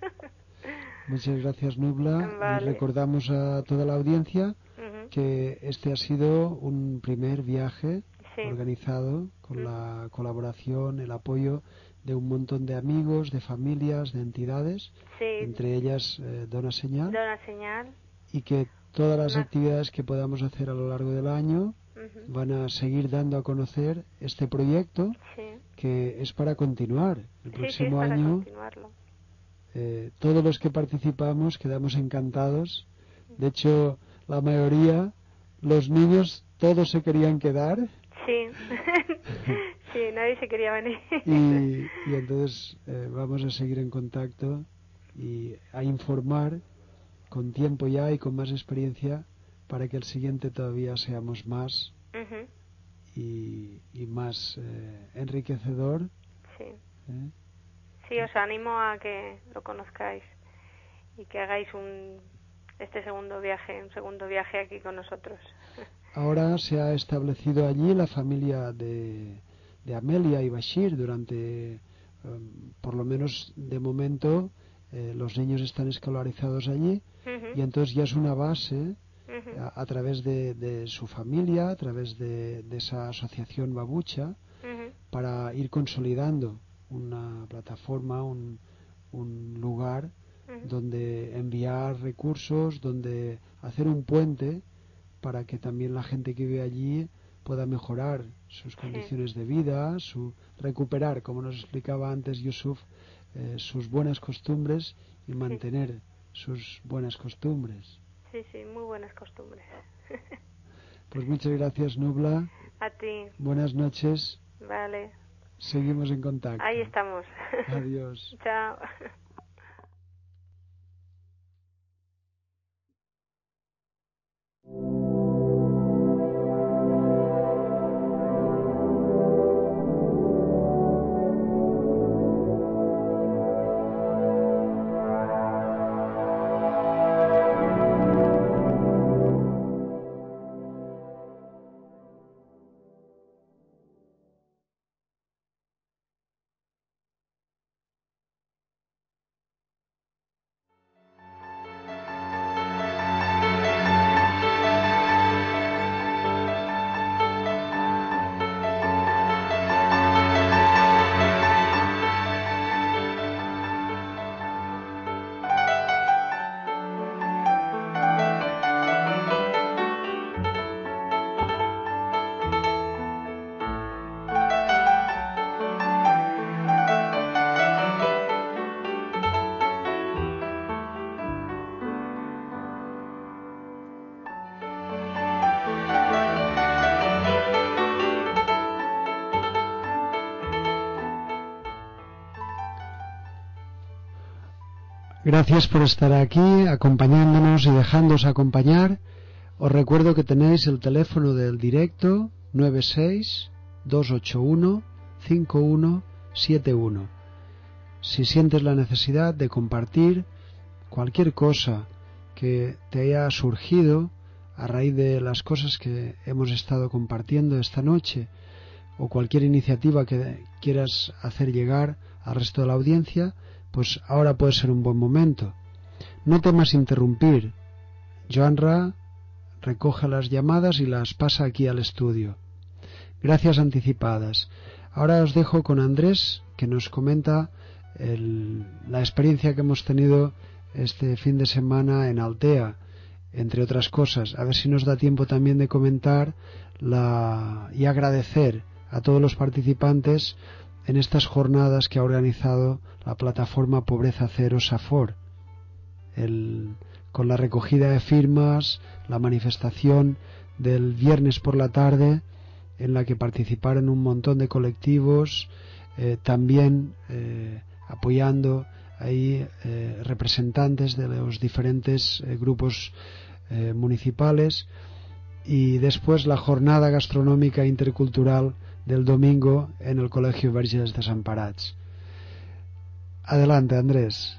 Muchas gracias, Nubla. Vale. Y recordamos a toda la audiencia uh-huh. que este ha sido un primer viaje sí. organizado con uh-huh. la colaboración, el apoyo de un montón de amigos, de familias, de entidades, sí. entre ellas eh, Dona Señal. Dona Señal. Y que todas las Una... actividades que podamos hacer a lo largo del año uh-huh. van a seguir dando a conocer este proyecto sí. que es para continuar. El próximo sí, sí, es para año continuarlo. Eh, todos los que participamos quedamos encantados. De hecho, la mayoría, los niños, todos se querían quedar. Sí, sí, nadie se quería venir. Y, y entonces eh, vamos a seguir en contacto y a informar con tiempo ya y con más experiencia para que el siguiente todavía seamos más uh-huh. y, y más eh, enriquecedor. Sí. ¿Eh? Sí, os animo a que lo conozcáis y que hagáis un este segundo viaje, un segundo viaje aquí con nosotros. Ahora se ha establecido allí la familia de, de Amelia y Bashir durante, um, por lo menos de momento, eh, los niños están escolarizados allí Uh-huh. y entonces ya es una base Uh-huh. a, a través de, de su familia, a través de, de esa asociación Babucha, Uh-huh. para ir consolidando una plataforma, un, un lugar uh-huh. donde enviar recursos, donde hacer un puente para que también la gente que vive allí pueda mejorar sus condiciones sí. de vida, su recuperar, como nos explicaba antes Yusuf, eh, sus buenas costumbres y mantener sí. sus buenas costumbres. Sí, sí, muy buenas costumbres. Pues muchas gracias, Nubla. A ti. Buenas noches. Vale. Seguimos en contacto. Ahí estamos. Adiós. Chao. Gracias por estar aquí, acompañándonos y dejándoos acompañar. Os recuerdo que tenéis el teléfono del directo nueve seis dos ocho uno cinco uno siete uno. Si sientes la necesidad de compartir cualquier cosa que te haya surgido a raíz de las cosas que hemos estado compartiendo esta noche, o cualquier iniciativa que quieras hacer llegar al resto de la audiencia, pues ahora puede ser un buen momento. No temas interrumpir. Joanra recoge las llamadas y las pasa aquí al estudio. Gracias anticipadas. Ahora os dejo con Andrés, que nos comenta el, la experiencia que hemos tenido este fin de semana en Altea, entre otras cosas. A ver si nos da tiempo también de comentar la, y agradecer a todos los participantes en estas jornadas que ha organizado la plataforma Pobreza Cero Safor, el, con la recogida de firmas, la manifestación del viernes por la tarde, en la que participaron un montón de colectivos, eh, también eh, apoyando ahí eh, representantes de los diferentes eh, grupos eh, municipales, y después la jornada gastronómica intercultural del domingo en el Colegio Verges Desemparats. Adelante, Andrés.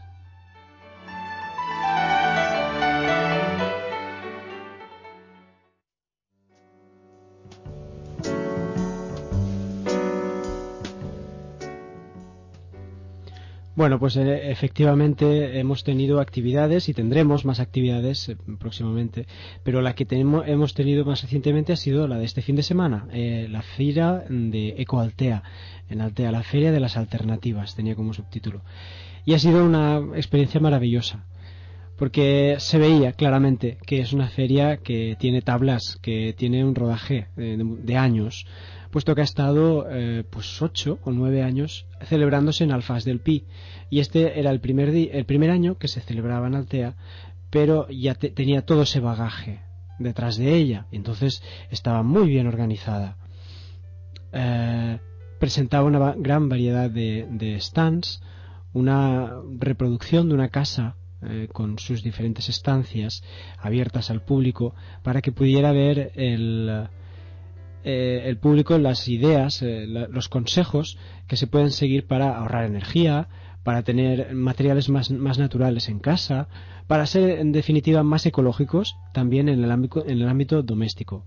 Bueno, pues eh, efectivamente hemos tenido actividades y tendremos más actividades eh, próximamente, pero la que tenemos, hemos tenido más recientemente ha sido la de este fin de semana, eh, la Feira de Ecoaltea, en Altea, la Feria de las Alternativas, tenía como subtítulo. Y ha sido una experiencia maravillosa, porque se veía claramente que es una feria que tiene tablas, que tiene un rodaje de, de, de años, puesto que ha estado eh, pues ocho o nueve años celebrándose en Alfaz del Pi, y este era el primer di el primer año que se celebraba en Altea, pero ya te tenía todo ese bagaje detrás de ella, y entonces estaba muy bien organizada. Eh, presentaba una gran variedad de, de stands, una reproducción de una casa eh, con sus diferentes estancias abiertas al público para que pudiera ver el, eh, el público las ideas, eh, la, los consejos que se pueden seguir para ahorrar energía, para tener materiales más, más naturales en casa, para ser en definitiva más ecológicos también en el ámbito, en el ámbito doméstico.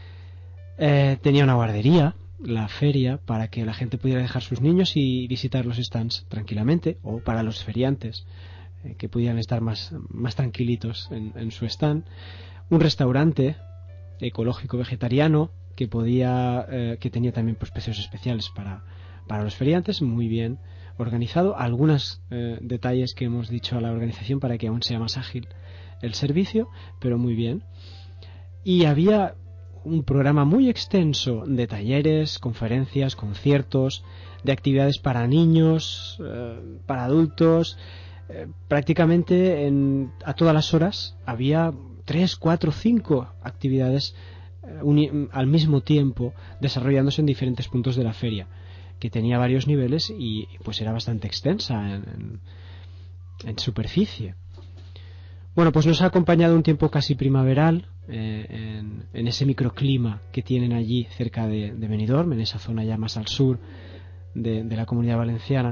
Eh, tenía una guardería, la feria, para que la gente pudiera dejar sus niños y visitar los stands tranquilamente, o para los feriantes eh, que pudieran estar más, más tranquilitos en, en su stand. Un restaurante ecológico vegetariano que podía eh, que tenía también pues, precios especiales para, para los feriantes, muy bien organizado. Algunos eh, detalles que hemos dicho a la organización para que aún sea más ágil el servicio, pero muy bien. Y había un programa muy extenso de talleres, conferencias, conciertos, de actividades para niños, eh, para adultos. Eh, prácticamente en, a todas las horas había tres, cuatro, cinco actividades eh, uni, al mismo tiempo desarrollándose en diferentes puntos de la feria, que tenía varios niveles y pues era bastante extensa en, en, en superficie. Bueno, pues nos ha acompañado un tiempo casi primaveral eh, en, en ese microclima que tienen allí cerca de, de Benidorm, en esa zona ya más al sur de, de la Comunidad Valenciana.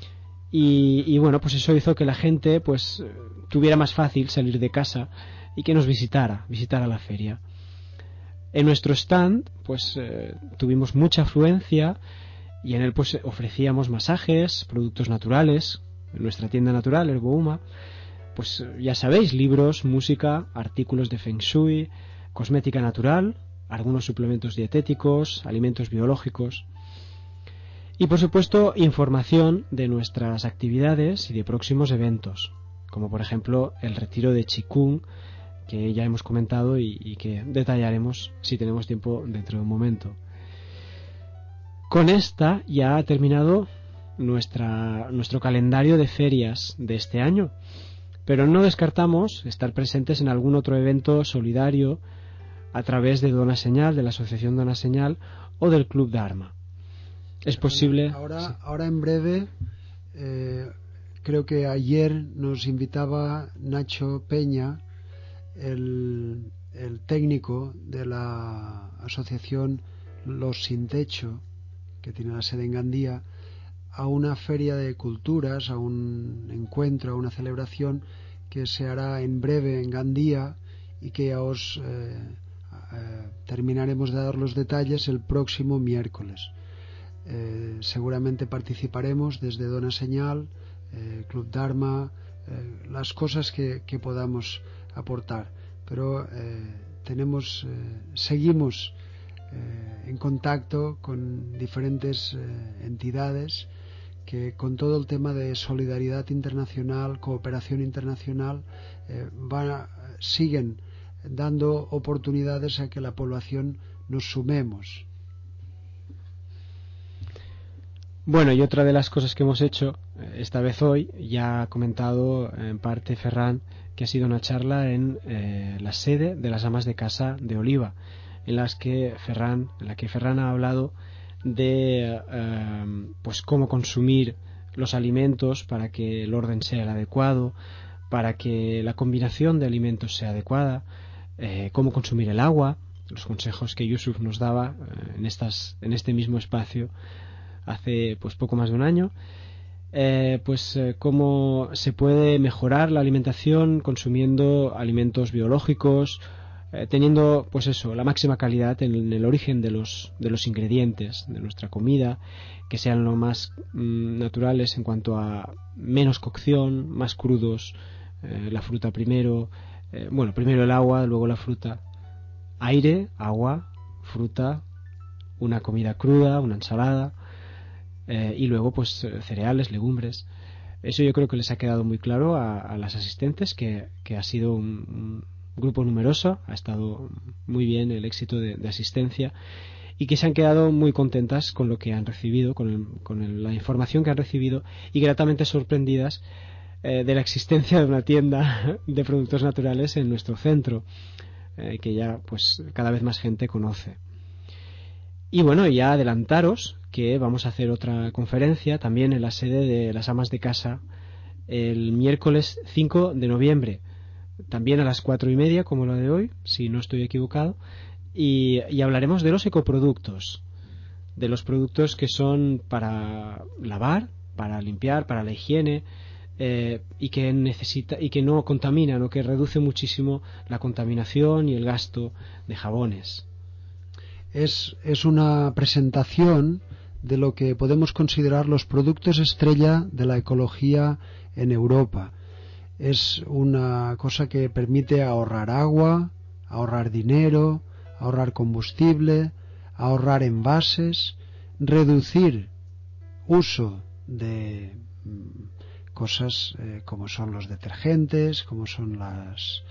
Y, y bueno, pues eso hizo que la gente pues tuviera más fácil salir de casa y que nos visitara, visitara la feria. En nuestro stand pues eh, tuvimos mucha afluencia y en él pues ofrecíamos masajes, productos naturales, en nuestra tienda natural, Herbouma. Pues ya sabéis, libros, música, artículos de Feng Shui, cosmética natural, algunos suplementos dietéticos, alimentos biológicos y por supuesto información de nuestras actividades y de próximos eventos, como por ejemplo el retiro de Qigong que ya hemos comentado y, y que detallaremos si tenemos tiempo dentro de un momento. Con esta ya ha terminado nuestra, nuestro calendario de ferias de este año. Pero no descartamos estar presentes en algún otro evento solidario a través de Dona Señal, de la Asociación Dona Señal o del Club Dharma. Es posible. Ahora, Sí. ahora en breve, eh, creo que ayer nos invitaba Nacho Peña, el, el técnico de la Asociación Los Sin Techo, que tiene la sede en Gandía, a una feria de culturas, a un encuentro, a una celebración que se hará en breve en Gandía y que ya os eh, eh, terminaremos de dar los detalles el próximo miércoles. Eh, seguramente participaremos desde Dona Señal, eh, Club Dharma, eh, las cosas que, que podamos aportar, pero eh, tenemos, eh, seguimos eh, en contacto con diferentes eh, entidades que con todo el tema de solidaridad internacional, cooperación internacional, eh, van a, siguen dando oportunidades a que la población nos sumemos. Bueno, y otra de las cosas que hemos hecho esta vez hoy, ya ha comentado en parte Ferran, que ha sido una charla en eh, la sede de las amas de casa de Oliva, en las que Ferran, en la que Ferran ha hablado de eh, pues cómo consumir los alimentos para que el orden sea el adecuado, para que la combinación de alimentos sea adecuada, eh, cómo consumir el agua, los consejos que Yusuf nos daba eh, en estas en este mismo espacio hace pues poco más de un año. Eh, pues eh, cómo se puede mejorar la alimentación consumiendo alimentos biológicos, eh, teniendo pues eso, la máxima calidad en, en el origen de los de los ingredientes de nuestra comida, que sean lo más mm, naturales en cuanto a menos cocción, más crudos, eh, la fruta primero, eh, bueno, primero el agua, luego la fruta, aire, agua, fruta, una comida cruda, una ensalada. Eh, y luego pues cereales, legumbres. Eso yo creo que les ha quedado muy claro a, a las asistentes, que, que ha sido un, un grupo numeroso, ha estado muy bien el éxito de, de asistencia y que se han quedado muy contentas con lo que han recibido, con, el, con el, la información que han recibido y gratamente sorprendidas eh, de la existencia de una tienda de productos naturales en nuestro centro, eh, que ya pues cada vez más gente conoce. Y bueno, ya adelantaros que vamos a hacer otra conferencia también en la sede de las amas de casa el miércoles cinco de noviembre, también a las cuatro y media, como la de hoy, si no estoy equivocado, y, y hablaremos de los ecoproductos, de los productos que son para lavar, para limpiar, para la higiene, eh, y que necesita y que no contaminan, o que reduce muchísimo la contaminación y el gasto de jabones. Es, es una presentación de lo que podemos considerar los productos estrella de la ecología en Europa. Es una cosa que permite ahorrar agua, ahorrar dinero, ahorrar combustible, ahorrar envases, reducir uso de mm, cosas eh, como son los detergentes, como son las,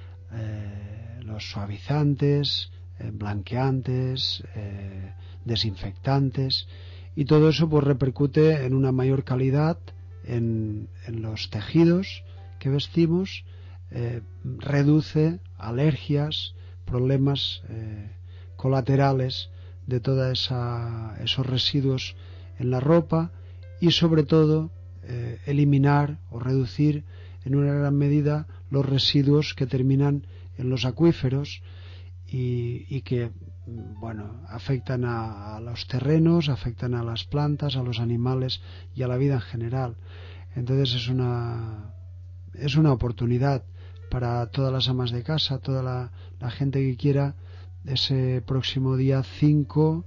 eh, los suavizantes, eh, blanqueantes, eh, desinfectantes, y todo eso pues repercute en una mayor calidad en, en los tejidos que vestimos, eh, reduce alergias, problemas eh, colaterales de toda esa esos residuos en la ropa, y sobre todo eh, eliminar o reducir en una gran medida los residuos que terminan en los acuíferos y, y que bueno afectan a, a los terrenos, afectan a las plantas, a los animales y a la vida en general. Entonces es una es una oportunidad para todas las amas de casa, toda la, la gente que quiera, ese próximo día cinco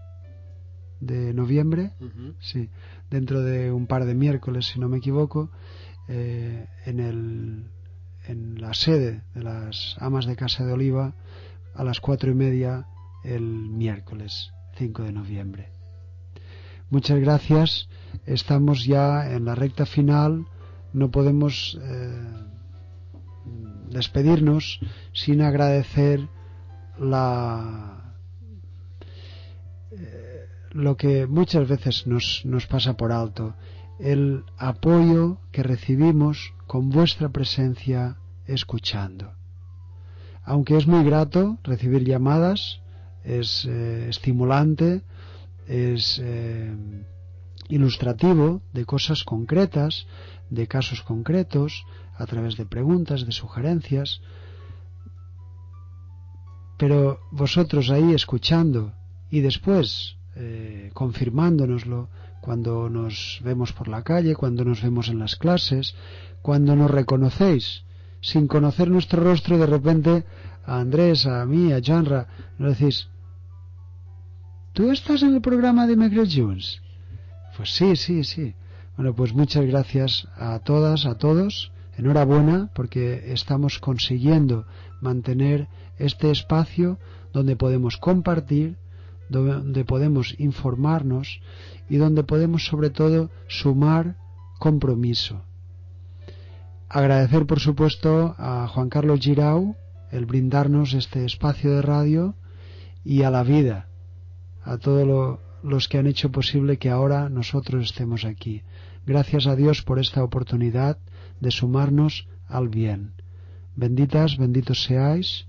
de noviembre, uh-huh. sí, dentro de un par de miércoles, si no me equivoco, eh, en el en la sede de las amas de casa de Oliva, a las cuatro y media el miércoles cinco de noviembre. Muchas gracias. Estamos ya en la recta final. No podemos eh, despedirnos sin agradecer la eh, lo que muchas veces nos, nos pasa por alto, el apoyo que recibimos con vuestra presencia escuchando. Aunque es muy grato recibir llamadas, es eh, estimulante, es eh, ilustrativo de cosas concretas, de casos concretos, a través de preguntas, de sugerencias, pero vosotros ahí escuchando y después eh, confirmándonoslo cuando nos vemos por la calle, cuando nos vemos en las clases, cuando nos reconocéis sin conocer nuestro rostro, de repente a Andrés, a mí, a Janra, nos decís: ¿tú estás en el programa de Dimecres Junts? Pues sí, sí, sí. Bueno, pues muchas gracias a todas, a todos. Enhorabuena, porque estamos consiguiendo mantener este espacio donde podemos compartir, donde podemos informarnos y donde podemos sobre todo sumar compromiso. Agradecer por supuesto a Juan Carlos Girau el brindarnos este espacio de radio, y a la vida, a todos lo, los que han hecho posible que ahora nosotros estemos aquí. Gracias a Dios por esta oportunidad de sumarnos al bien. Benditas, benditos seáis.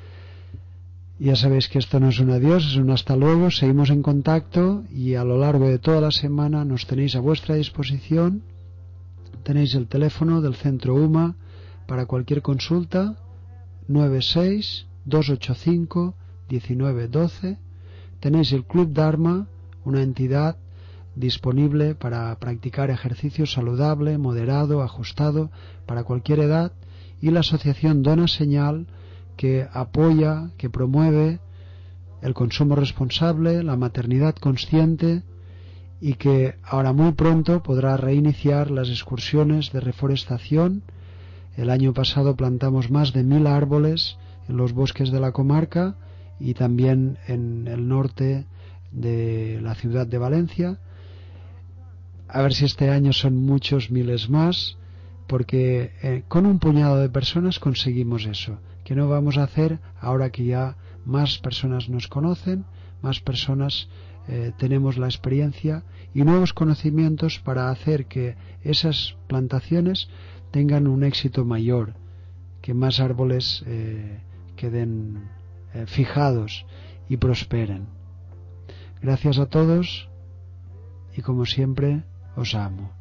Ya sabéis que esto no es un adiós, es un hasta luego. Seguimos en contacto y a lo largo de toda la semana nos tenéis a vuestra disposición. Tenéis el teléfono del Centro U M A para cualquier consulta, nueve seis dos ocho cinco uno nueve uno dos. Tenéis el Club Dharma, una entidad disponible para practicar ejercicio saludable, moderado, ajustado para cualquier edad, y la Asociación Dona Señal, que apoya, que promueve el consumo responsable, la maternidad consciente, y que ahora muy pronto podrá reiniciar las excursiones de reforestación. El año pasado plantamos más de mil árboles en los bosques de la comarca y también en el norte de la ciudad de Valencia. A ver si este año son muchos miles más, porque eh, con un puñado de personas conseguimos eso, que no vamos a hacer ahora que ya más personas nos conocen, más personas eh, tenemos la experiencia y nuevos conocimientos para hacer que esas plantaciones tengan un éxito mayor, que más árboles eh, queden eh, fijados y prosperen. Gracias a todos y como siempre os amo.